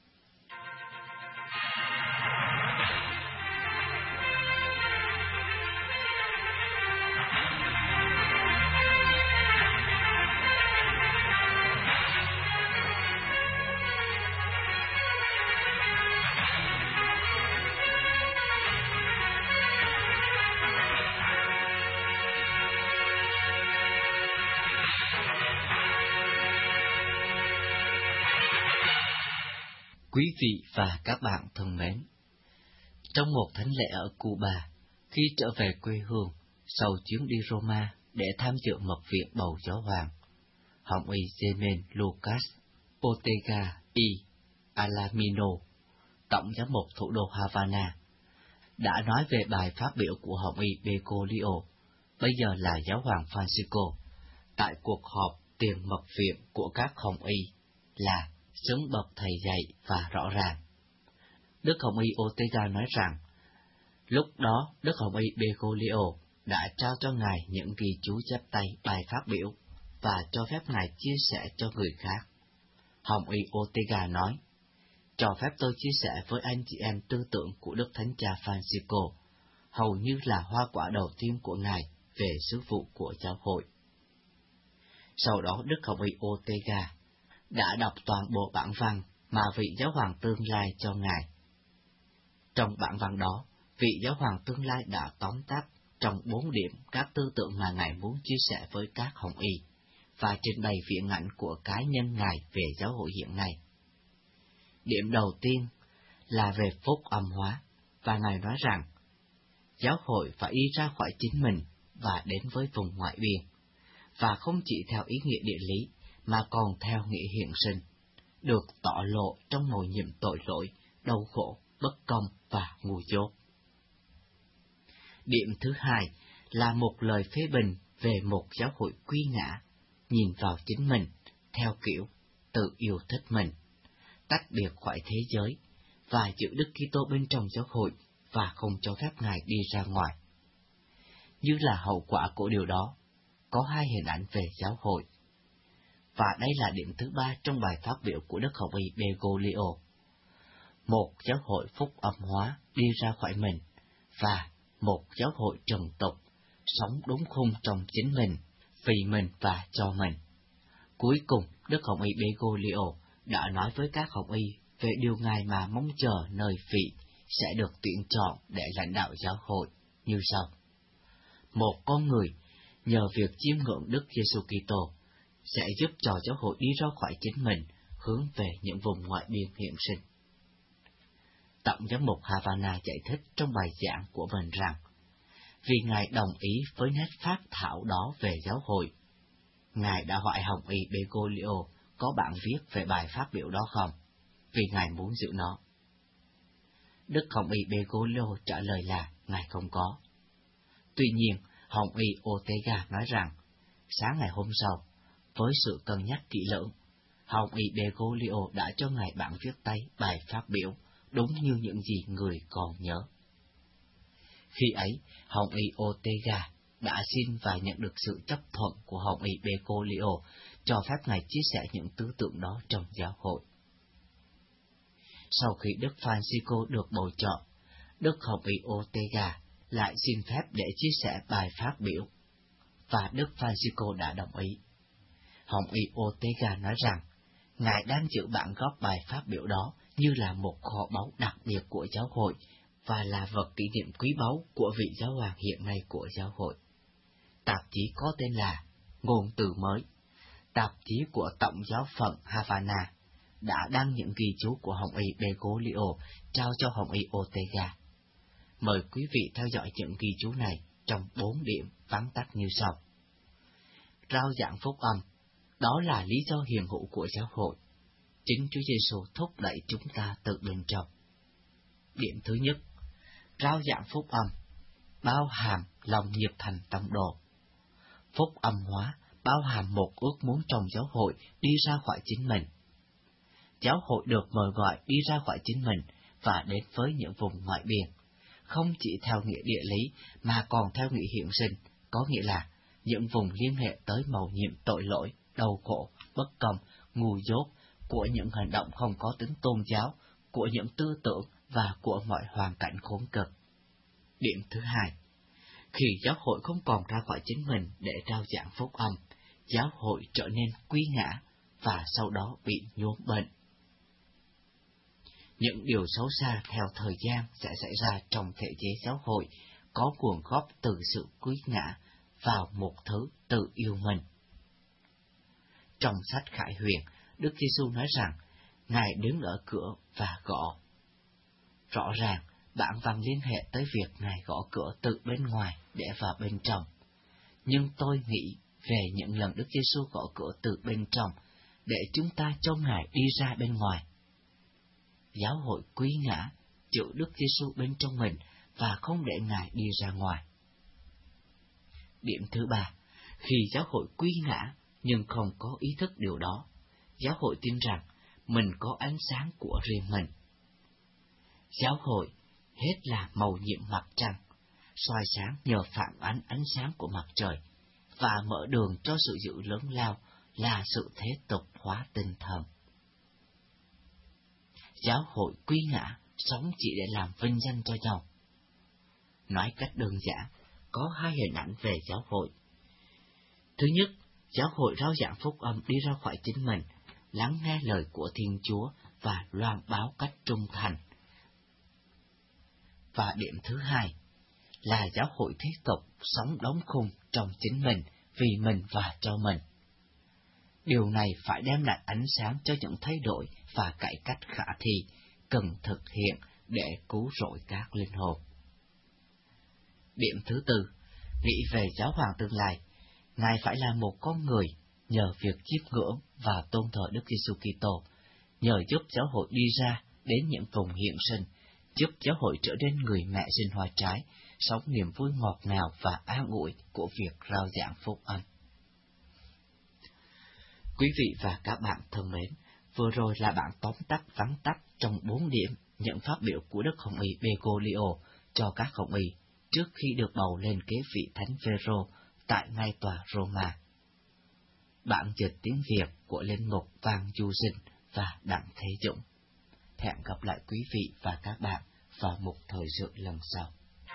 Quý vị và các bạn thân mến, trong một thánh lễ ở Cuba, khi trở về quê hương sau chuyến đi Roma để tham dự mật viện bầu giáo hoàng, Hồng Y Zemen Lucas Ortega y Alamino, Tổng giám mục thủ đô Havana, đã nói về bài phát biểu của Hồng Y Bergoglio, bây giờ là giáo hoàng Francisco, tại cuộc họp tiền mật viện của các Hồng Y là xứng bậc thầy dạy và rõ ràng. Đức Hồng Y Ortega nói rằng, lúc đó Đức Hồng Y Bergoglio đã trao cho Ngài những ghi chú chép tay bài phát biểu và cho phép Ngài chia sẻ cho người khác. Hồng Y Ortega nói, cho phép tôi chia sẻ với anh chị em tư tưởng của Đức Thánh Cha Francisco, hầu như là hoa quả đầu tiên của Ngài về sứ vụ của giáo hội. Sau đó Đức Hồng Y Ortega đã đọc toàn bộ bản văn mà vị giáo hoàng tương lai cho Ngài. Trong bản văn đó, vị giáo hoàng tương lai đã tóm tắt trong bốn điểm các tư tưởng mà Ngài muốn chia sẻ với các Hồng Y, và trình bày viễn ảnh của cá nhân Ngài về giáo hội hiện nay. Điểm đầu tiên là về phúc âm hóa, và Ngài nói rằng, giáo hội phải đi ra khỏi chính mình và đến với vùng ngoại biên, và không chỉ theo ý nghĩa địa lý, mà còn theo nghĩa hiện sinh, được tỏ lộ trong mầu nhiệm tội lỗi, đau khổ, bất công và ngu dốt. Điểm thứ hai là một lời phê bình về một giáo hội quy ngã, nhìn vào chính mình, theo kiểu tự yêu thích mình, tách biệt khỏi thế giới, và giữ Đức Kitô bên trong giáo hội và không cho phép Ngài đi ra ngoài. như là hậu quả của điều đó, có hai hình ảnh về giáo hội. Và đây là điểm thứ ba trong bài phát biểu của Đức Hồng Y Bergoglio. Một giáo hội phúc âm hóa đi ra khỏi mình, và một giáo hội trần tục, sống đúng khung trong chính mình, vì mình và cho mình. Cuối cùng, Đức Hồng Y Bergoglio đã nói với các Hồng Y về điều Ngài mà mong chờ nơi vị sẽ được tuyển chọn để lãnh đạo giáo hội như sau. Một con người, nhờ việc chiêm ngưỡng Đức Giêsu Kitô, sẽ giúp cho giáo hội đi ra khỏi chính mình, hướng về những vùng ngoại biên hiện sinh. Tổng giám mục Havana giải thích trong bài giảng của mình rằng, vì Ngài đồng ý với nét phác thảo đó về giáo hội, Ngài đã hỏi Hồng Y Bergoglio có bản viết về bài phát biểu đó không, vì Ngài muốn giữ nó. Đức Hồng Y Bergoglio trả lời là Ngài không có. Tuy nhiên, Hồng Y Ortega nói rằng, sáng ngày hôm sau, với sự cân nhắc kỹ lưỡng, Hồng Y Bergoglio đã cho Ngài bản viết tay bài phát biểu, đúng như những gì người còn nhớ. Khi ấy, Hồng Y Ortega đã xin và nhận được sự chấp thuận của Hồng Y Bergoglio cho phép Ngài chia sẻ những tư tưởng đó trong giáo hội. Sau khi Đức Francisco được bầu chọn, Đức Hồng Y Ortega lại xin phép để chia sẻ bài phát biểu, và Đức Francisco đã đồng ý. Hồng Y Ortega nói rằng, Ngài đang giữ bản gốc bài phát biểu đó như là một kho báu đặc biệt của giáo hội, và là vật kỷ niệm quý báu của vị giáo hoàng hiện nay của giáo hội. Tạp chí có tên là Ngôn từ mới, tạp chí của Tổng giáo phận Havana, đã đăng những ghi chú của Hồng Y Bergoglio trao cho Hồng Y Ortega. Mời quý vị theo dõi những ghi chú này trong bốn điểm vắn tắt như sau. Rao giảng phúc âm, đó là lý do hiện hữu của giáo hội. Chính Chúa Giêsu thúc đẩy chúng ta từ bên trong. Điểm thứ nhất, rao giảng phúc âm, bao hàm lòng nhiệt thành tông đồ. Phúc âm hóa bao hàm một ước muốn trong giáo hội đi ra khỏi chính mình. Giáo hội được mời gọi đi ra khỏi chính mình và đến với những vùng ngoại biên, không chỉ theo nghĩa địa lý mà còn theo nghĩa hiện sinh, có nghĩa là những vùng liên hệ tới mầu nhiệm tội lỗi, đau khổ, bất công, ngu dốt, của những hành động không có tính tôn giáo, của những tư tưởng và của mọi hoàn cảnh khốn cực. Điểm thứ hai, khi giáo hội không còn ra khỏi chính mình để rao giảng phúc âm, giáo hội trở nên quy ngã và sau đó bị nhuốm bệnh. Những điều xấu xa theo thời gian sẽ xảy ra trong thể chế giáo hội có nguồn gốc từ sự quy ngã vào một thứ tự yêu mình. Trong sách Khải Huyền, Đức Giêsu nói rằng, Ngài đứng ở cửa và gõ. Rõ ràng, bản văn liên hệ tới việc Ngài gõ cửa từ bên ngoài để vào bên trong. Nhưng tôi nghĩ về những lần Đức Giêsu gõ cửa từ bên trong, để chúng ta cho Ngài đi ra bên ngoài. Giáo hội quý ngã, giữ Đức Giêsu bên trong mình và không để Ngài đi ra ngoài. Điểm thứ ba, khi giáo hội quý ngã nhưng không có ý thức điều đó, giáo hội tin rằng mình có ánh sáng của riêng mình. Giáo hội hết là mầu nhiệm mặt trăng, soi sáng nhờ phản ánh ánh sáng của mặt trời, và mở đường cho sự dự lớn lao là sự thế tục hóa tinh thần. Giáo hội quy ngã, sống chỉ để làm vinh danh cho nhau. Nói cách đơn giản, có hai hình ảnh về giáo hội. Thứ nhất, giáo hội rao giảng phúc âm đi ra khỏi chính mình, lắng nghe lời của Thiên Chúa và loan báo cách trung thành. Và điểm thứ hai là giáo hội thế tục sống đóng khung trong chính mình, vì mình và cho mình. Điều này phải đem lại ánh sáng cho những thay đổi và cải cách khả thi cần thực hiện để cứu rỗi các linh hồn. Điểm thứ tư, nghĩ về giáo hoàng tương lai, Ngài phải là một con người nhờ việc chiêm ngưỡng và tôn thờ Đức Giêsu Kitô, nhờ giúp giáo hội đi ra đến những vùng hiện sinh, giúp giáo hội trở nên người mẹ sinh hoa trái, sống niềm vui ngọt ngào và an ủi của việc rao giảng phúc âm. Quý vị và các bạn thân mến, vừa rồi là bản tóm tắt vắn tắt trong bốn điểm những phát biểu của Đức Hồng Y Bergoglio cho các Hồng Y trước khi được bầu lên kế vị Thánh Phêrô tại ngai tòa Roma. Bản dịch tiếng Việt của linh mục Phan Du Sinh và Đặng Thế Dũng. Hẹn gặp lại quý vị và các bạn vào một thời sự lần sau.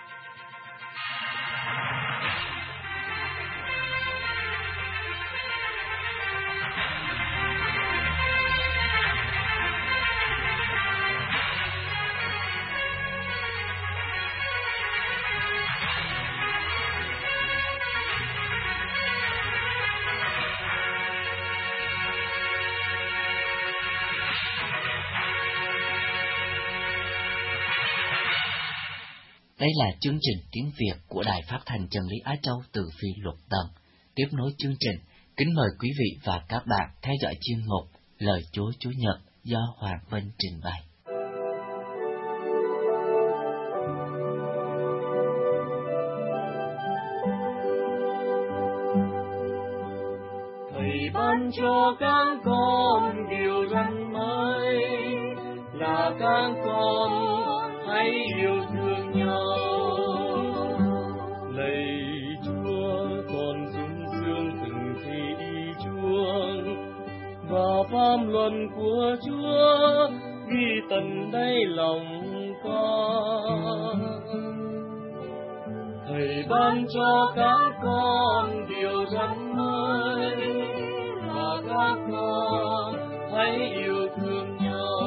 Đây là chương trình tiếng Việt của Đài Phát thanh Chân lý Á Châu từ Phi Luật Tân. Tiếp nối chương trình, kính mời quý vị và các bạn theo dõi chuyên mục Lời Chúa Chúa Nhật do Hoàng Vinh trình bày. Thầy ban cho các con điều răn mới là các con hãy yêu thương nhau. Lạy Chúa, con sung sướng từng khi đi chuông và pháp luận của Chúa ghi tận đáy lòng con. Thầy ban cho các con điều răn mới là các con hãy yêu thương nhau.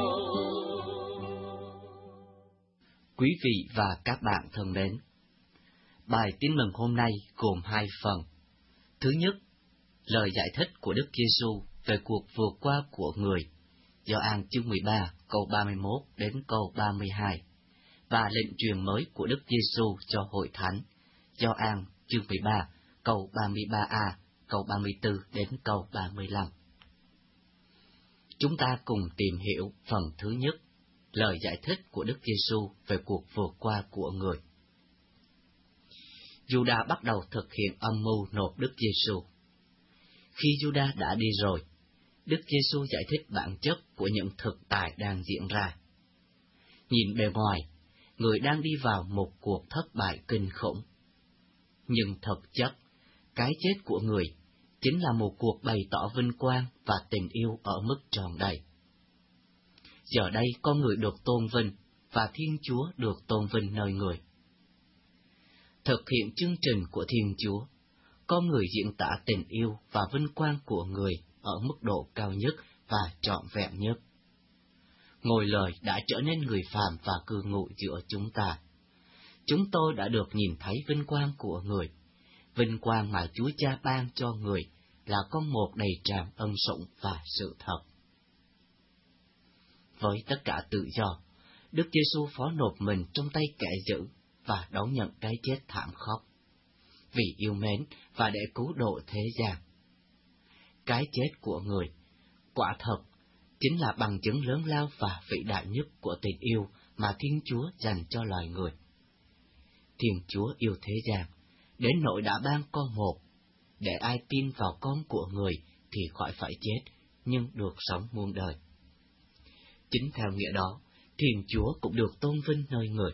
Quý vị và các bạn thân mến, bài tin mừng hôm nay gồm hai phần. Thứ nhất, lời giải thích của Đức Giêsu về cuộc vượt qua của người, Gioan chương mười ba câu ba mươi mốt đến câu ba mươi hai, và lệnh truyền mới của Đức Giêsu cho hội thánh, Gioan chương mười ba câu ba mươi ba a, câu ba mươi tư đến câu ba mươi lăm. Chúng ta cùng tìm hiểu phần thứ nhất, lời giải thích của Đức Giêsu về cuộc vượt qua của người. Juda bắt đầu thực hiện âm mưu nộp Đức Giêsu. Khi Juda đã đi rồi, Đức Giêsu giải thích bản chất của những thực tại đang diễn ra. Nhìn bề ngoài, người đang đi vào một cuộc thất bại kinh khủng. Nhưng thực chất, cái chết của người chính là một cuộc bày tỏ vinh quang và tình yêu ở mức tròn đầy. Giờ đây con người được tôn vinh và Thiên Chúa được tôn vinh nơi người. Thực hiện chương trình của Thiên Chúa, con người diễn tả tình yêu và vinh quang của người ở mức độ cao nhất và trọn vẹn nhất. Ngôi Lời đã trở nên người phàm và cư ngụ giữa chúng ta. Chúng tôi đã được nhìn thấy vinh quang của người, vinh quang mà Chúa Cha ban cho người là con một đầy tràn ân sủng và sự thật. Với tất cả tự do, Đức Giêsu phó nộp mình trong tay kẻ dữ và đón nhận cái chết thảm khốc, vì yêu mến và để cứu độ thế gian. Cái chết của người, quả thật, chính là bằng chứng lớn lao và vĩ đại nhất của tình yêu mà Thiên Chúa dành cho loài người. Thiên Chúa yêu thế gian, đến nỗi đã ban con một, để ai tin vào con của người thì khỏi phải chết, nhưng được sống muôn đời. Chính theo nghĩa đó, Thiên Chúa cũng được tôn vinh nơi người.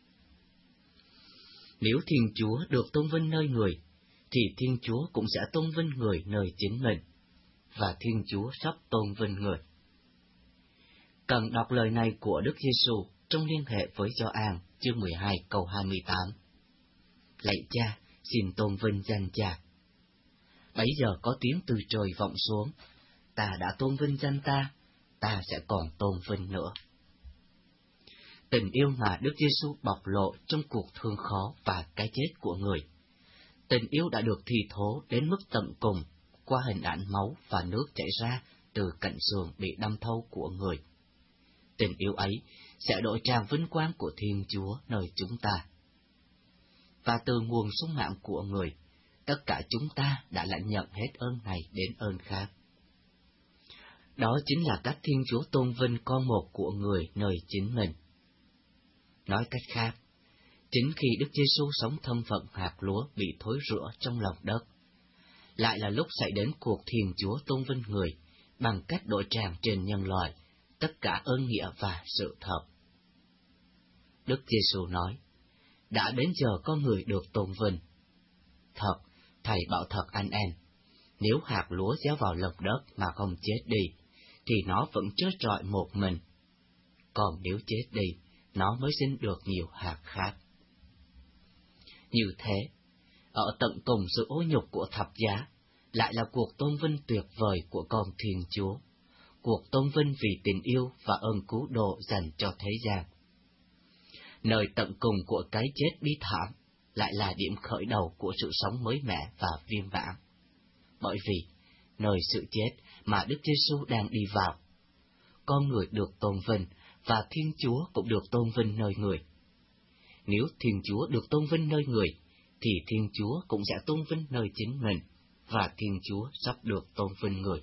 Nếu Thiên Chúa được tôn vinh nơi người, thì Thiên Chúa cũng sẽ tôn vinh người nơi chính mình, và Thiên Chúa sắp tôn vinh người. Cần đọc lời này của Đức Giêsu trong liên hệ với Gioan chương mười hai câu hai mươi tám. Lạy Cha, xin tôn vinh danh Cha. Bấy giờ có tiếng từ trời vọng xuống, ta đã tôn vinh danh ta, ta sẽ còn tôn vinh nữa. Tình yêu mà Đức Giêsu bộc lộ trong cuộc thương khó và cái chết của người, tình yêu đã được thi thố đến mức tận cùng qua hình ảnh máu và nước chảy ra từ cạnh sườn bị đâm thâu của người. Tình yêu ấy sẽ đổi tràn vinh quang của Thiên Chúa nơi chúng ta. Và từ nguồn sống mạng của người, tất cả chúng ta đã lãnh nhận hết ơn này đến ơn khác. Đó chính là cách Thiên Chúa tôn vinh con một của người nơi chính mình. Nói cách khác, chính khi Đức Giêsu sống thân phận hạt lúa bị thối rữa trong lòng đất, lại là lúc xảy đến cuộc Thiên Chúa tôn vinh người bằng cách đổi tràn trên nhân loại tất cả ơn nghĩa và sự thật. Đức Giêsu nói, đã đến giờ con người được tôn vinh. Thật, Thầy bảo thật anh em, nếu hạt lúa gieo vào lòng đất mà không chết đi, thì nó vẫn trơ trọi một mình. Còn nếu chết đi, nó mới sinh được nhiều hạt khác. Như thế, ở tận cùng sự ô nhục của thập giá, lại là cuộc tôn vinh tuyệt vời của con Thiên Chúa, cuộc tôn vinh vì tình yêu và ơn cứu độ dành cho thế gian. Nơi tận cùng của cái chết bi thảm lại là điểm khởi đầu của sự sống mới mẻ và viên mãn. Bởi vì, nơi sự chết mà Đức Giêsu đang đi vào, con người được tôn vinh và Thiên Chúa cũng được tôn vinh nơi người. Nếu Thiên Chúa được tôn vinh nơi người, thì Thiên Chúa cũng sẽ tôn vinh nơi chính mình, và Thiên Chúa sắp được tôn vinh người.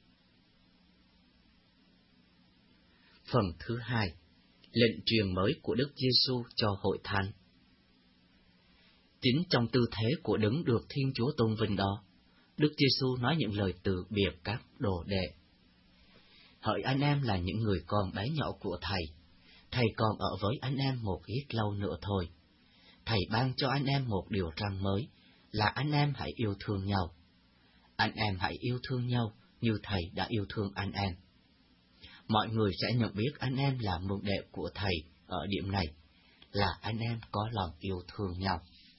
Phần thứ hai, lệnh truyền mới của Đức Giêsu cho hội thánh. Chính trong tư thế của đấng được Thiên Chúa tôn vinh đó, Đức Giêsu nói những lời từ biệt các đồ đệ. Hỡi anh em là những người con bé nhỏ của Thầy, Thầy còn ở với anh em một ít lâu nữa thôi. Thầy ban cho anh em một điều răn mới, là anh em hãy yêu thương nhau. Anh em hãy yêu thương nhau như Thầy đã yêu thương anh em. Mọi người sẽ nhận biết anh em là môn đệ của Thầy ở điểm này, là anh em có lòng yêu thương nhau.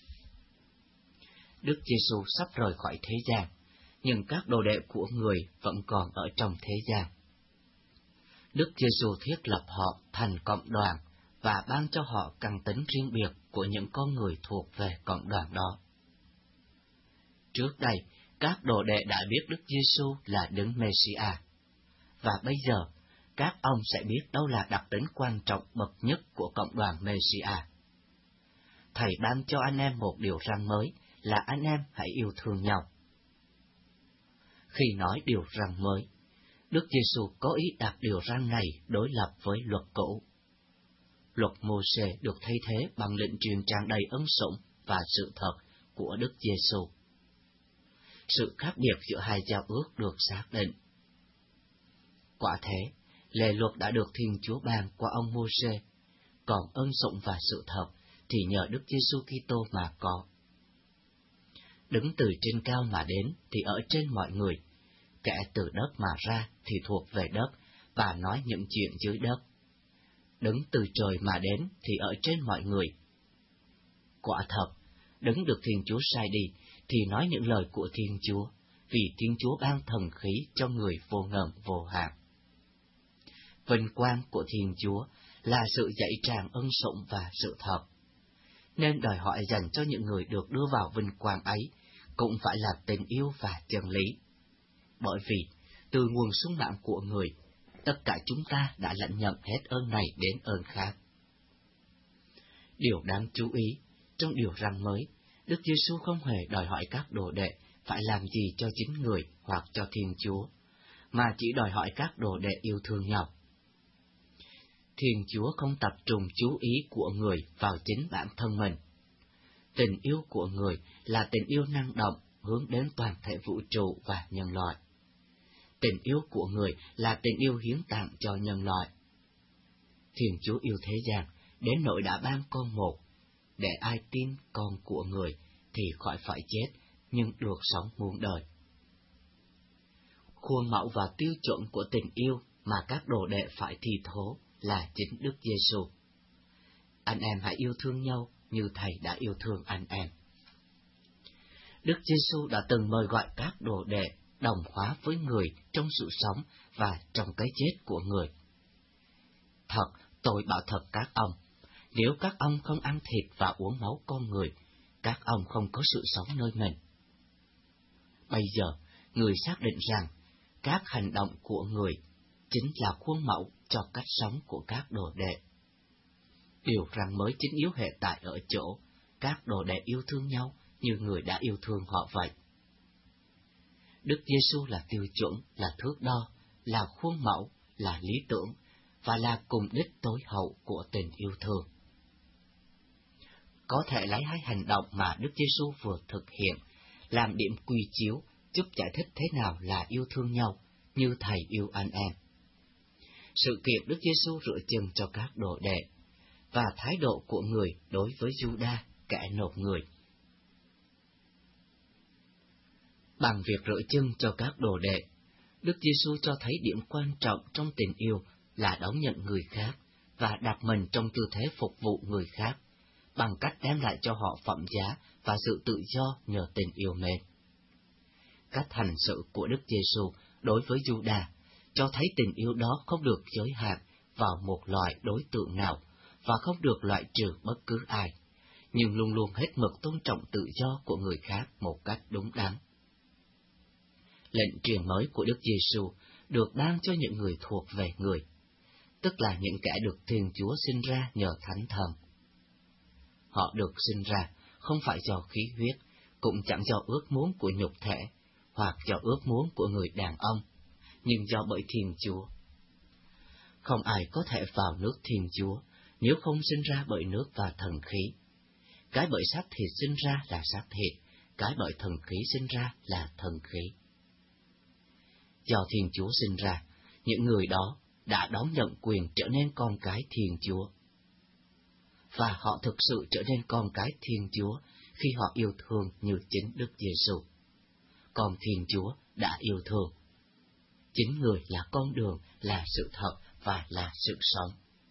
Đức Giêsu sắp rời khỏi thế gian, nhưng các đồ đệ của người vẫn còn ở trong thế gian. Đức Giêsu thiết lập họ thành cộng đoàn và ban cho họ căn tính riêng biệt của những con người thuộc về cộng đoàn đó. Trước đây, các đồ đệ đã biết Đức Giêsu là đấng Mê-si-a, và bây giờ các ông sẽ biết đâu là đặc tính quan trọng bậc nhất của cộng đoàn Mê-si-a. Thầy ban cho anh em một điều răn mới, là anh em hãy yêu thương nhau. Khi nói điều răn mới, Đức Giêsu có ý đặt điều răn này đối lập với luật cũ. Luật Mô-sê được thay thế bằng lệnh truyền tràn đầy ân sủng và sự thật của Đức Giêsu. Sự khác biệt giữa hai giao ước được xác định. Quả thế, lề luật đã được Thiên Chúa ban qua ông Mô-sê, còn ân sủng và sự thật thì nhờ Đức Giêsu Kitô mà có. Đứng từ trên cao mà đến thì ở trên mọi người, kẻ từ đất mà ra thì thuộc về đất và nói những chuyện dưới đất. Đứng từ trời mà đến thì ở trên mọi người. Quả thật, đứng được Thiên Chúa sai đi thì nói những lời của Thiên Chúa, vì Thiên Chúa ban thần khí cho người vô ngần vô hạn. Vinh quang của Thiên Chúa là sự dạy tràn ân sủng và sự thật, nên đòi hỏi dành cho những người được đưa vào vinh quang ấy cũng phải là tình yêu và chân lý. Bởi vì, từ nguồn sung mãn của người, tất cả chúng ta đã lãnh nhận hết ơn này đến ơn khác. Điều đáng chú ý, trong điều răn mới, Đức Giêsu không hề đòi hỏi các đồ đệ phải làm gì cho chính người hoặc cho Thiên Chúa, mà chỉ đòi hỏi các đồ đệ yêu thương nhau. Thiên Chúa không tập trung chú ý của người vào chính bản thân mình. Tình yêu của người là tình yêu năng động, hướng đến toàn thể vũ trụ và nhân loại. Tình yêu của người là tình yêu hiến tặng cho nhân loại. Thiên Chúa yêu thế gian, đến nỗi đã ban con một, để ai tin con của người thì khỏi phải chết, nhưng được sống muôn đời. Khuôn mẫu và tiêu chuẩn của tình yêu mà các đồ đệ phải thi thố là chính Đức Giêsu. Anh em hãy yêu thương nhau như Thầy đã yêu thương anh em. Đức Giêsu đã từng mời gọi các đồ đệ đồng hóa với người trong sự sống và trong cái chết của người. Thật, tôi bảo thật các ông, nếu các ông không ăn thịt và uống máu con người, các ông không có sự sống nơi mình. Bây giờ, người xác định rằng các hành động của người chính là khuôn mẫu cho cách sống của các đồ đệ. Điều răn mới chính yếu hệ tại ở chỗ, các đồ đệ yêu thương nhau như người đã yêu thương họ vậy. Đức Giêsu là tiêu chuẩn, là thước đo, là khuôn mẫu, là lý tưởng, và là cùng đích tối hậu của tình yêu thương. Có thể lấy hai hành động mà Đức Giêsu vừa thực hiện, làm điểm quy chiếu, giúp giải thích thế nào là yêu thương nhau, như Thầy yêu anh em. Sự kiện Đức Giêsu rửa chân cho các đồ đệ, và thái độ của người đối với Giuđa, kẻ nộp người. Bằng việc rửa chân cho các đồ đệ, Đức Giêsu cho thấy điểm quan trọng trong tình yêu là đón nhận người khác và đặt mình trong tư thế phục vụ người khác, bằng cách đem lại cho họ phẩm giá và sự tự do nhờ tình yêu mến. Cách hành xử của Đức Giêsu đối với Giuđa cho thấy tình yêu đó không được giới hạn vào một loại đối tượng nào và không được loại trừ bất cứ ai, nhưng luôn luôn hết mực tôn trọng tự do của người khác một cách đúng đắn. Lệnh truyền mới của Đức Giêsu được ban cho những người thuộc về người, tức là những kẻ được Thiên Chúa sinh ra nhờ Thánh Thần. Họ được sinh ra không phải do khí huyết, cũng chẳng do ước muốn của nhục thể, hoặc do ước muốn của người đàn ông, nhưng do bởi Thiên Chúa. Không ai có thể vào nước Thiên Chúa nếu không sinh ra bởi nước và thần khí. Cái bởi xác thịt sinh ra là xác thịt, cái bởi thần khí sinh ra là thần khí. Do Thiên Chúa sinh ra, những người đó đã đón nhận quyền trở nên con cái Thiên Chúa. Và họ thực sự trở nên con cái Thiên Chúa khi họ yêu thương như chính Đức Giêsu. Còn Thiên Chúa đã yêu thương. Chính người là con đường, là sự thật và là sự sống.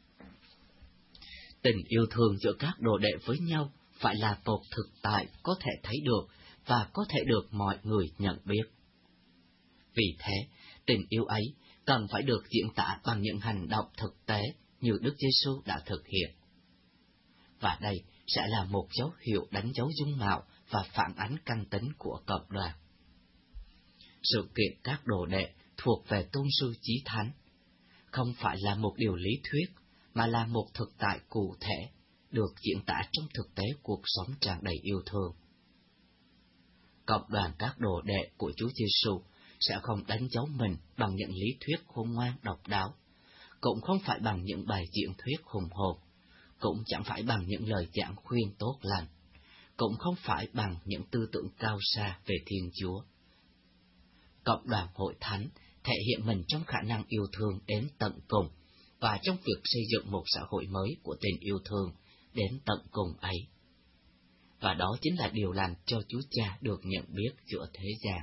Tình yêu thương giữa các đồ đệ với nhau phải là một thực tại có thể thấy được và có thể được mọi người nhận biết. Vì thế, tình yêu ấy cần phải được diễn tả bằng những hành động thực tế như Đức Giêsu đã thực hiện. Và đây sẽ là một dấu hiệu đánh dấu dung mạo và phản ánh căn tính của cộng đoàn. Sự kiện các đồ đệ thuộc về tôn sư chí thánh không phải là một điều lý thuyết, mà là một thực tại cụ thể, được diễn tả trong thực tế cuộc sống tràn đầy yêu thương. Cộng đoàn các đồ đệ của Chúa Giêsu sẽ không đánh dấu mình bằng những lý thuyết khôn ngoan độc đáo, cũng không phải bằng những bài diễn thuyết hùng hồn, cũng chẳng phải bằng những lời giảng khuyên tốt lành, cũng không phải bằng những tư tưởng cao xa về Thiên Chúa. Cộng đoàn hội thánh thể hiện mình trong khả năng yêu thương đến tận cùng và trong việc xây dựng một xã hội mới của tình yêu thương đến tận cùng ấy. Và đó chính là điều làm cho Chúa Cha được nhận biết giữa thế gian.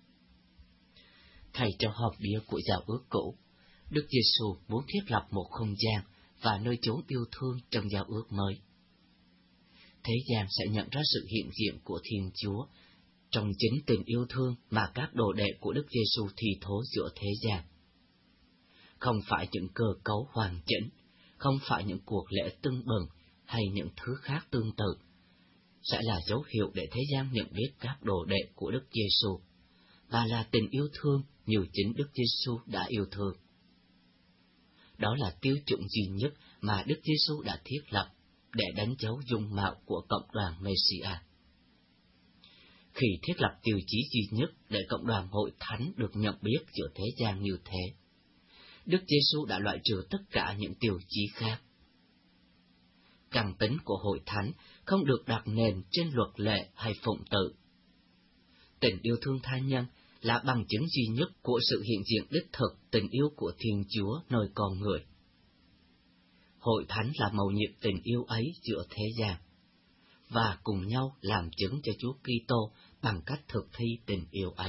Thay cho hòm bia của Giao ước cũ, Đức Giêsu muốn thiết lập một không gian và nơi chốn yêu thương trong Giao ước mới. Thế gian sẽ nhận ra sự hiện diện của Thiên Chúa trong chính tình yêu thương mà các đồ đệ của Đức Giêsu thi thố giữa thế gian. Không phải những cơ cấu hoàn chỉnh, không phải những cuộc lễ tưng bừng hay những thứ khác tương tự, sẽ là dấu hiệu để thế gian nhận biết các đồ đệ của Đức Giêsu, và là tình yêu thương như chính Đức Giêsu đã yêu thương. Đó là tiêu chuẩn duy nhất mà Đức Giêsu đã thiết lập để đánh dấu dung mạo của cộng đoàn Messiah. Khi thiết lập tiêu chí duy nhất để cộng đoàn hội thánh được nhận biết giữa thế gian như thế, Đức Giêsu đã loại trừ tất cả những tiêu chí khác. Căn tính của hội thánh không được đặt nền trên luật lệ hay phụng tự. Tình yêu thương tha nhân là bằng chứng duy nhất của sự hiện diện đích thực tình yêu của Thiên Chúa nơi con người. Hội thánh là mầu nhiệm tình yêu ấy giữa thế gian, và cùng nhau làm chứng cho Chúa Kitô bằng cách thực thi tình yêu ấy.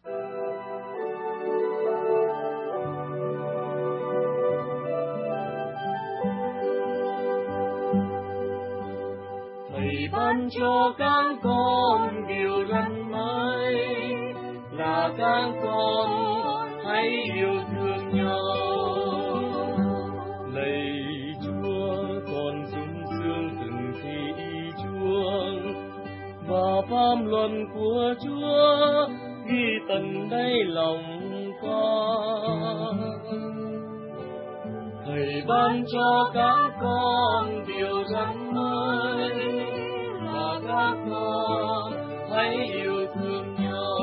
Thầy ban cho các con điều răn mới là các con hãy yêu thương nhau. Lạy Chúa, con sung sướng từng khi chuông và pháp luật của Chúa ghi tận đáy lòng con. Thầy ban cho các con điều răn mới là các con hãy yêu thương nhau.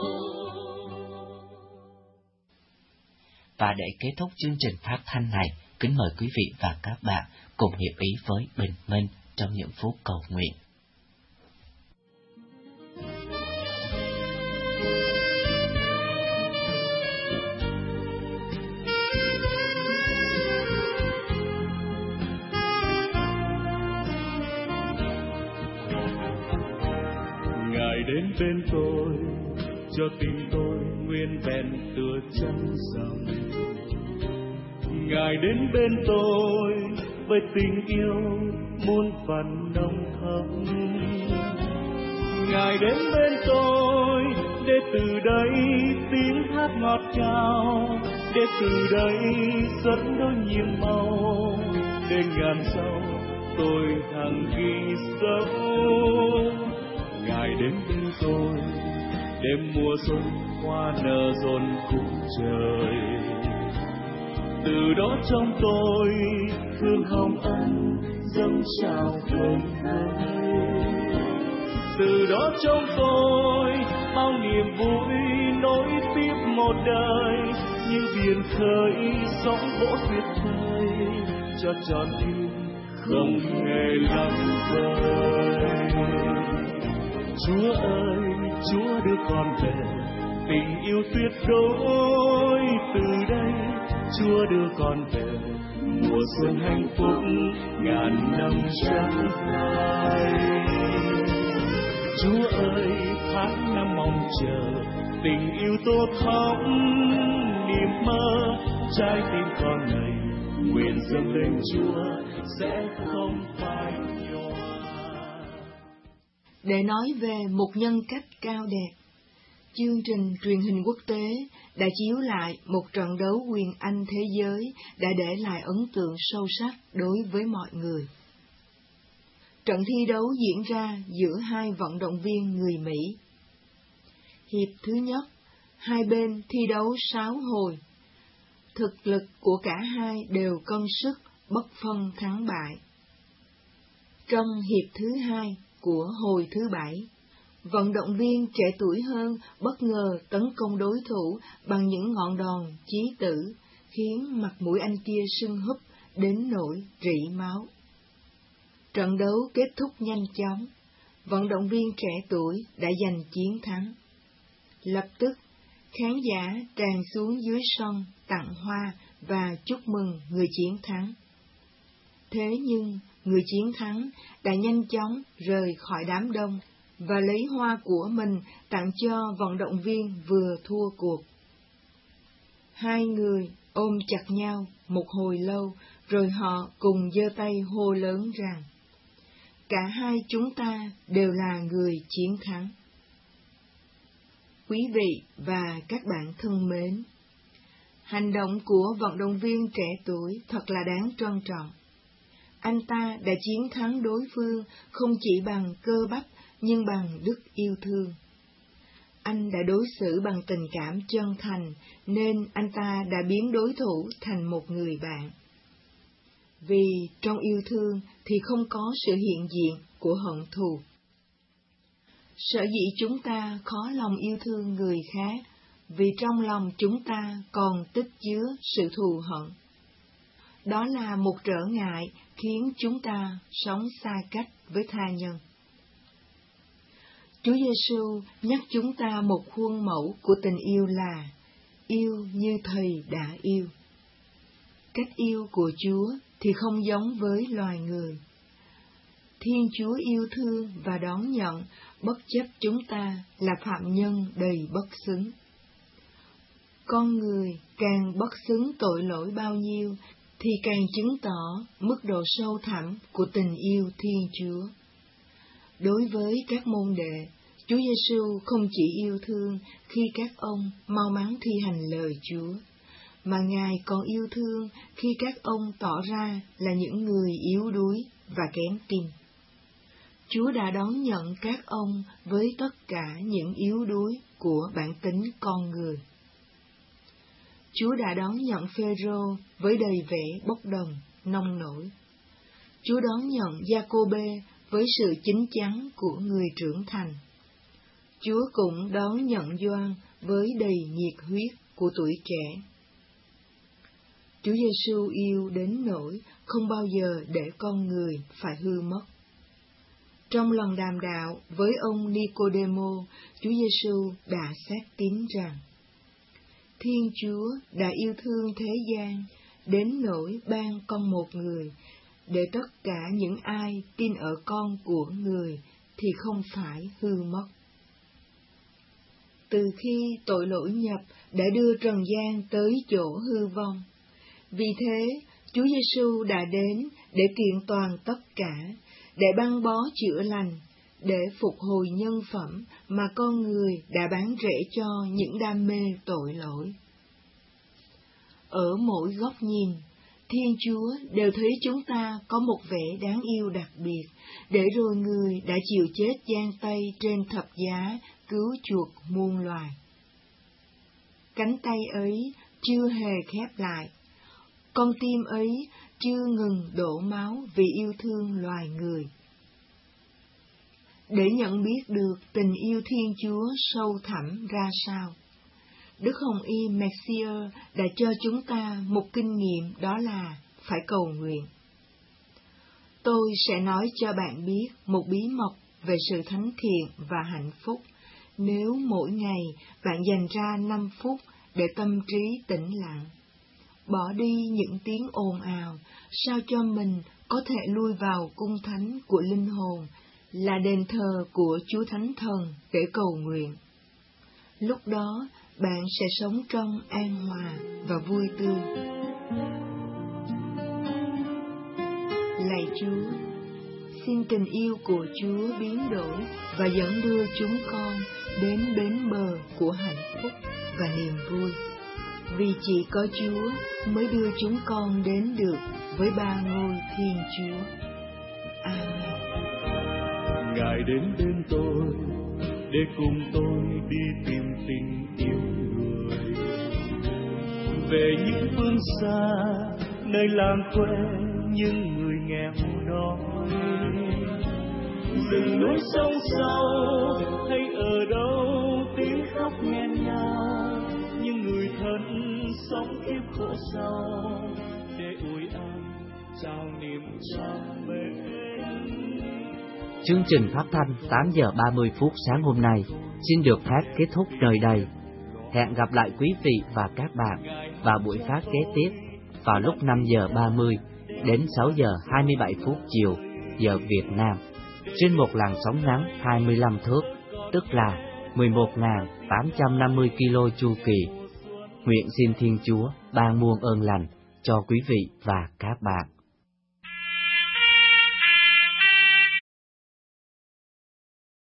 Và để kết thúc chương trình phát thanh này, kính mời quý vị và các bạn cùng hiệp ý với Bình Minh trong những phút cầu nguyện. đến bên tôi, cho tim tôi nguyên vẹn tựa chân rằng. Ngài đến bên tôi với tình yêu muôn phần nồng thắm. Ngài đến bên tôi để từ đây tiếng hát ngọt ngào, để từ đây dẫn đôi nhiệm màu, để ngàn sau tôi hằng ghi dấu. Ngài đến bên tôi đêm mùa xuân hoa nở rộn khung trời. Từ đó trong tôi hương hồng ân dâng trào vơi vơi. Từ đó trong tôi bao niềm vui nối tiếp một đời, như biển khơi sóng vỗ tuyệt vời, cho tròn tim không hề lặng vơi. Chúa ơi, Chúa đưa con về, tình yêu tuyệt đối. Từ đây Chúa đưa con về, mùa xuân hạnh phúc ngàn năm trắng phai. Chúa ơi, tháng năm mong chờ, tình yêu tô thắm niềm mơ. Trái tim con này nguyện dâng lên Chúa sẽ không phai nhòa. Để nói về một nhân cách cao đẹp, chương trình truyền hình quốc tế đã chiếu lại một trận đấu quyền Anh thế giới đã để lại ấn tượng sâu sắc đối với mọi người. Trận thi đấu diễn ra giữa hai vận động viên người Mỹ. Hiệp thứ nhất, hai bên thi đấu sáu hồi. Thực lực của cả hai đều cân sức, bất phân thắng bại. Trong hiệp thứ hai của hồi thứ bảy, vận động viên trẻ tuổi hơn bất ngờ tấn công đối thủ bằng những ngọn đòn chí tử, khiến mặt mũi anh kia sưng húp đến nỗi rỉ máu. Trận đấu kết thúc nhanh chóng, vận động viên trẻ tuổi đã giành chiến thắng. Lập tức, khán giả tràn xuống dưới sân tặng hoa và chúc mừng người chiến thắng. Thế nhưng, người chiến thắng đã nhanh chóng rời khỏi đám đông và lấy hoa của mình tặng cho vận động viên vừa thua cuộc. Hai người ôm chặt nhau một hồi lâu, rồi họ cùng giơ tay hô lớn rằng: cả hai chúng ta đều là người chiến thắng. Quý vị và các bạn thân mến, hành động của vận động viên trẻ tuổi thật là đáng trân trọng. Anh ta đã chiến thắng đối phương không chỉ bằng cơ bắp nhưng bằng đức yêu thương. Anh đã đối xử bằng tình cảm chân thành nên anh ta đã biến đối thủ thành một người bạn. Vì trong yêu thương thì không có sự hiện diện của hận thù. Sở dĩ chúng ta khó lòng yêu thương người khác, vì trong lòng chúng ta còn tích chứa sự thù hận. Đó là một trở ngại khiến chúng ta sống xa cách với tha nhân. Chúa Giêsu nhắc chúng ta một khuôn mẫu của tình yêu là yêu như Thầy đã yêu. Cách yêu của Chúa thì không giống với loài người. Thiên Chúa yêu thương và đón nhận bất chấp chúng ta là phạm nhân đầy bất xứng. Con người càng bất xứng tội lỗi bao nhiêu thì càng chứng tỏ mức độ sâu thẳm của tình yêu Thiên Chúa. Đối với các môn đệ, Chúa Giêsu không chỉ yêu thương khi các ông mau mắn thi hành lời Chúa, mà Ngài còn yêu thương khi các ông tỏ ra là những người yếu đuối và kém tin. Chúa đã đón nhận các ông với tất cả những yếu đuối của bản tính con người. Chúa đã đón nhận Phêrô với đầy vẻ bốc đồng, nông nổi. Chúa đón nhận Gia-cô-bê với sự chín chắn của người trưởng thành. Chúa cũng đón nhận Gioan với đầy nhiệt huyết của tuổi trẻ. Chúa Giêsu yêu đến nỗi không bao giờ để con người phải hư mất. Trong lần đàm đạo với ông Nicodemo, Chúa Giêsu đã xác tín rằng Thiên Chúa đã yêu thương thế gian đến nỗi ban con một người, để tất cả những ai tin ở con của người thì không phải hư mất. từ khi tội lỗi nhập đã đưa trần gian tới chỗ hư vong. Vì thế, Chúa Giêsu đã đến để kiện toàn tất cả, để băng bó chữa lành, để phục hồi nhân phẩm mà con người đã bán rẻ cho những đam mê tội lỗi. Ở mỗi góc nhìn, Thiên Chúa đều thấy chúng ta có một vẻ đáng yêu đặc biệt, để rồi Người đã chịu chết giang tay trên thập giá cứu chuộc muôn loài. Cánh tay ấy chưa hề khép lại, con tim ấy chưa ngừng đổ máu vì yêu thương loài người. Để nhận biết được tình yêu Thiên Chúa sâu thẳm ra sao, Đức Hồng Y Messier đã cho chúng ta một kinh nghiệm, đó là phải cầu nguyện. Tôi sẽ nói cho bạn biết một bí mật về sự thánh thiện và hạnh phúc nếu mỗi ngày bạn dành ra năm phút để tâm trí tĩnh lặng, bỏ đi những tiếng ồn ào, sao cho mình có thể lui vào cung thánh của linh hồn, là đền thờ của Chúa Thánh Thần để cầu nguyện. Lúc đó, bạn sẽ sống trong an hòa và vui tươi. Lạy Chúa, xin tình yêu của Chúa biến đổi và dẫn đưa chúng con đến bến bờ của hạnh phúc và niềm vui. Vì chỉ có Chúa mới đưa chúng con đến được với ba ngôi Thiên Chúa. Amen. Ngài đến bên tôi để cùng tôi đi tìm tình yêu người, về những phương xa nơi làng quê những người nghèo đói, rừng núi sông sâu hay ở đâu tiếng khóc nghẹn ngào, những người thân sống kiếp khổ sau để ủi an trao niềm tràn bến. Chương trình phát thanh tám giờ ba mươi phút sáng hôm nay xin được phép kết thúc nơi đây. Hẹn gặp lại quý vị và các bạn vào buổi phát kế tiếp vào lúc năm giờ ba mươi đến sáu giờ hai mươi bảy phút chiều giờ Việt Nam trên một làn sóng ngắn hai mươi lăm thước, tức là mười một nghìn tám trăm năm mươi ki lô chu kỳ. Nguyện xin Thiên Chúa ban muôn ơn lành cho quý vị và các bạn.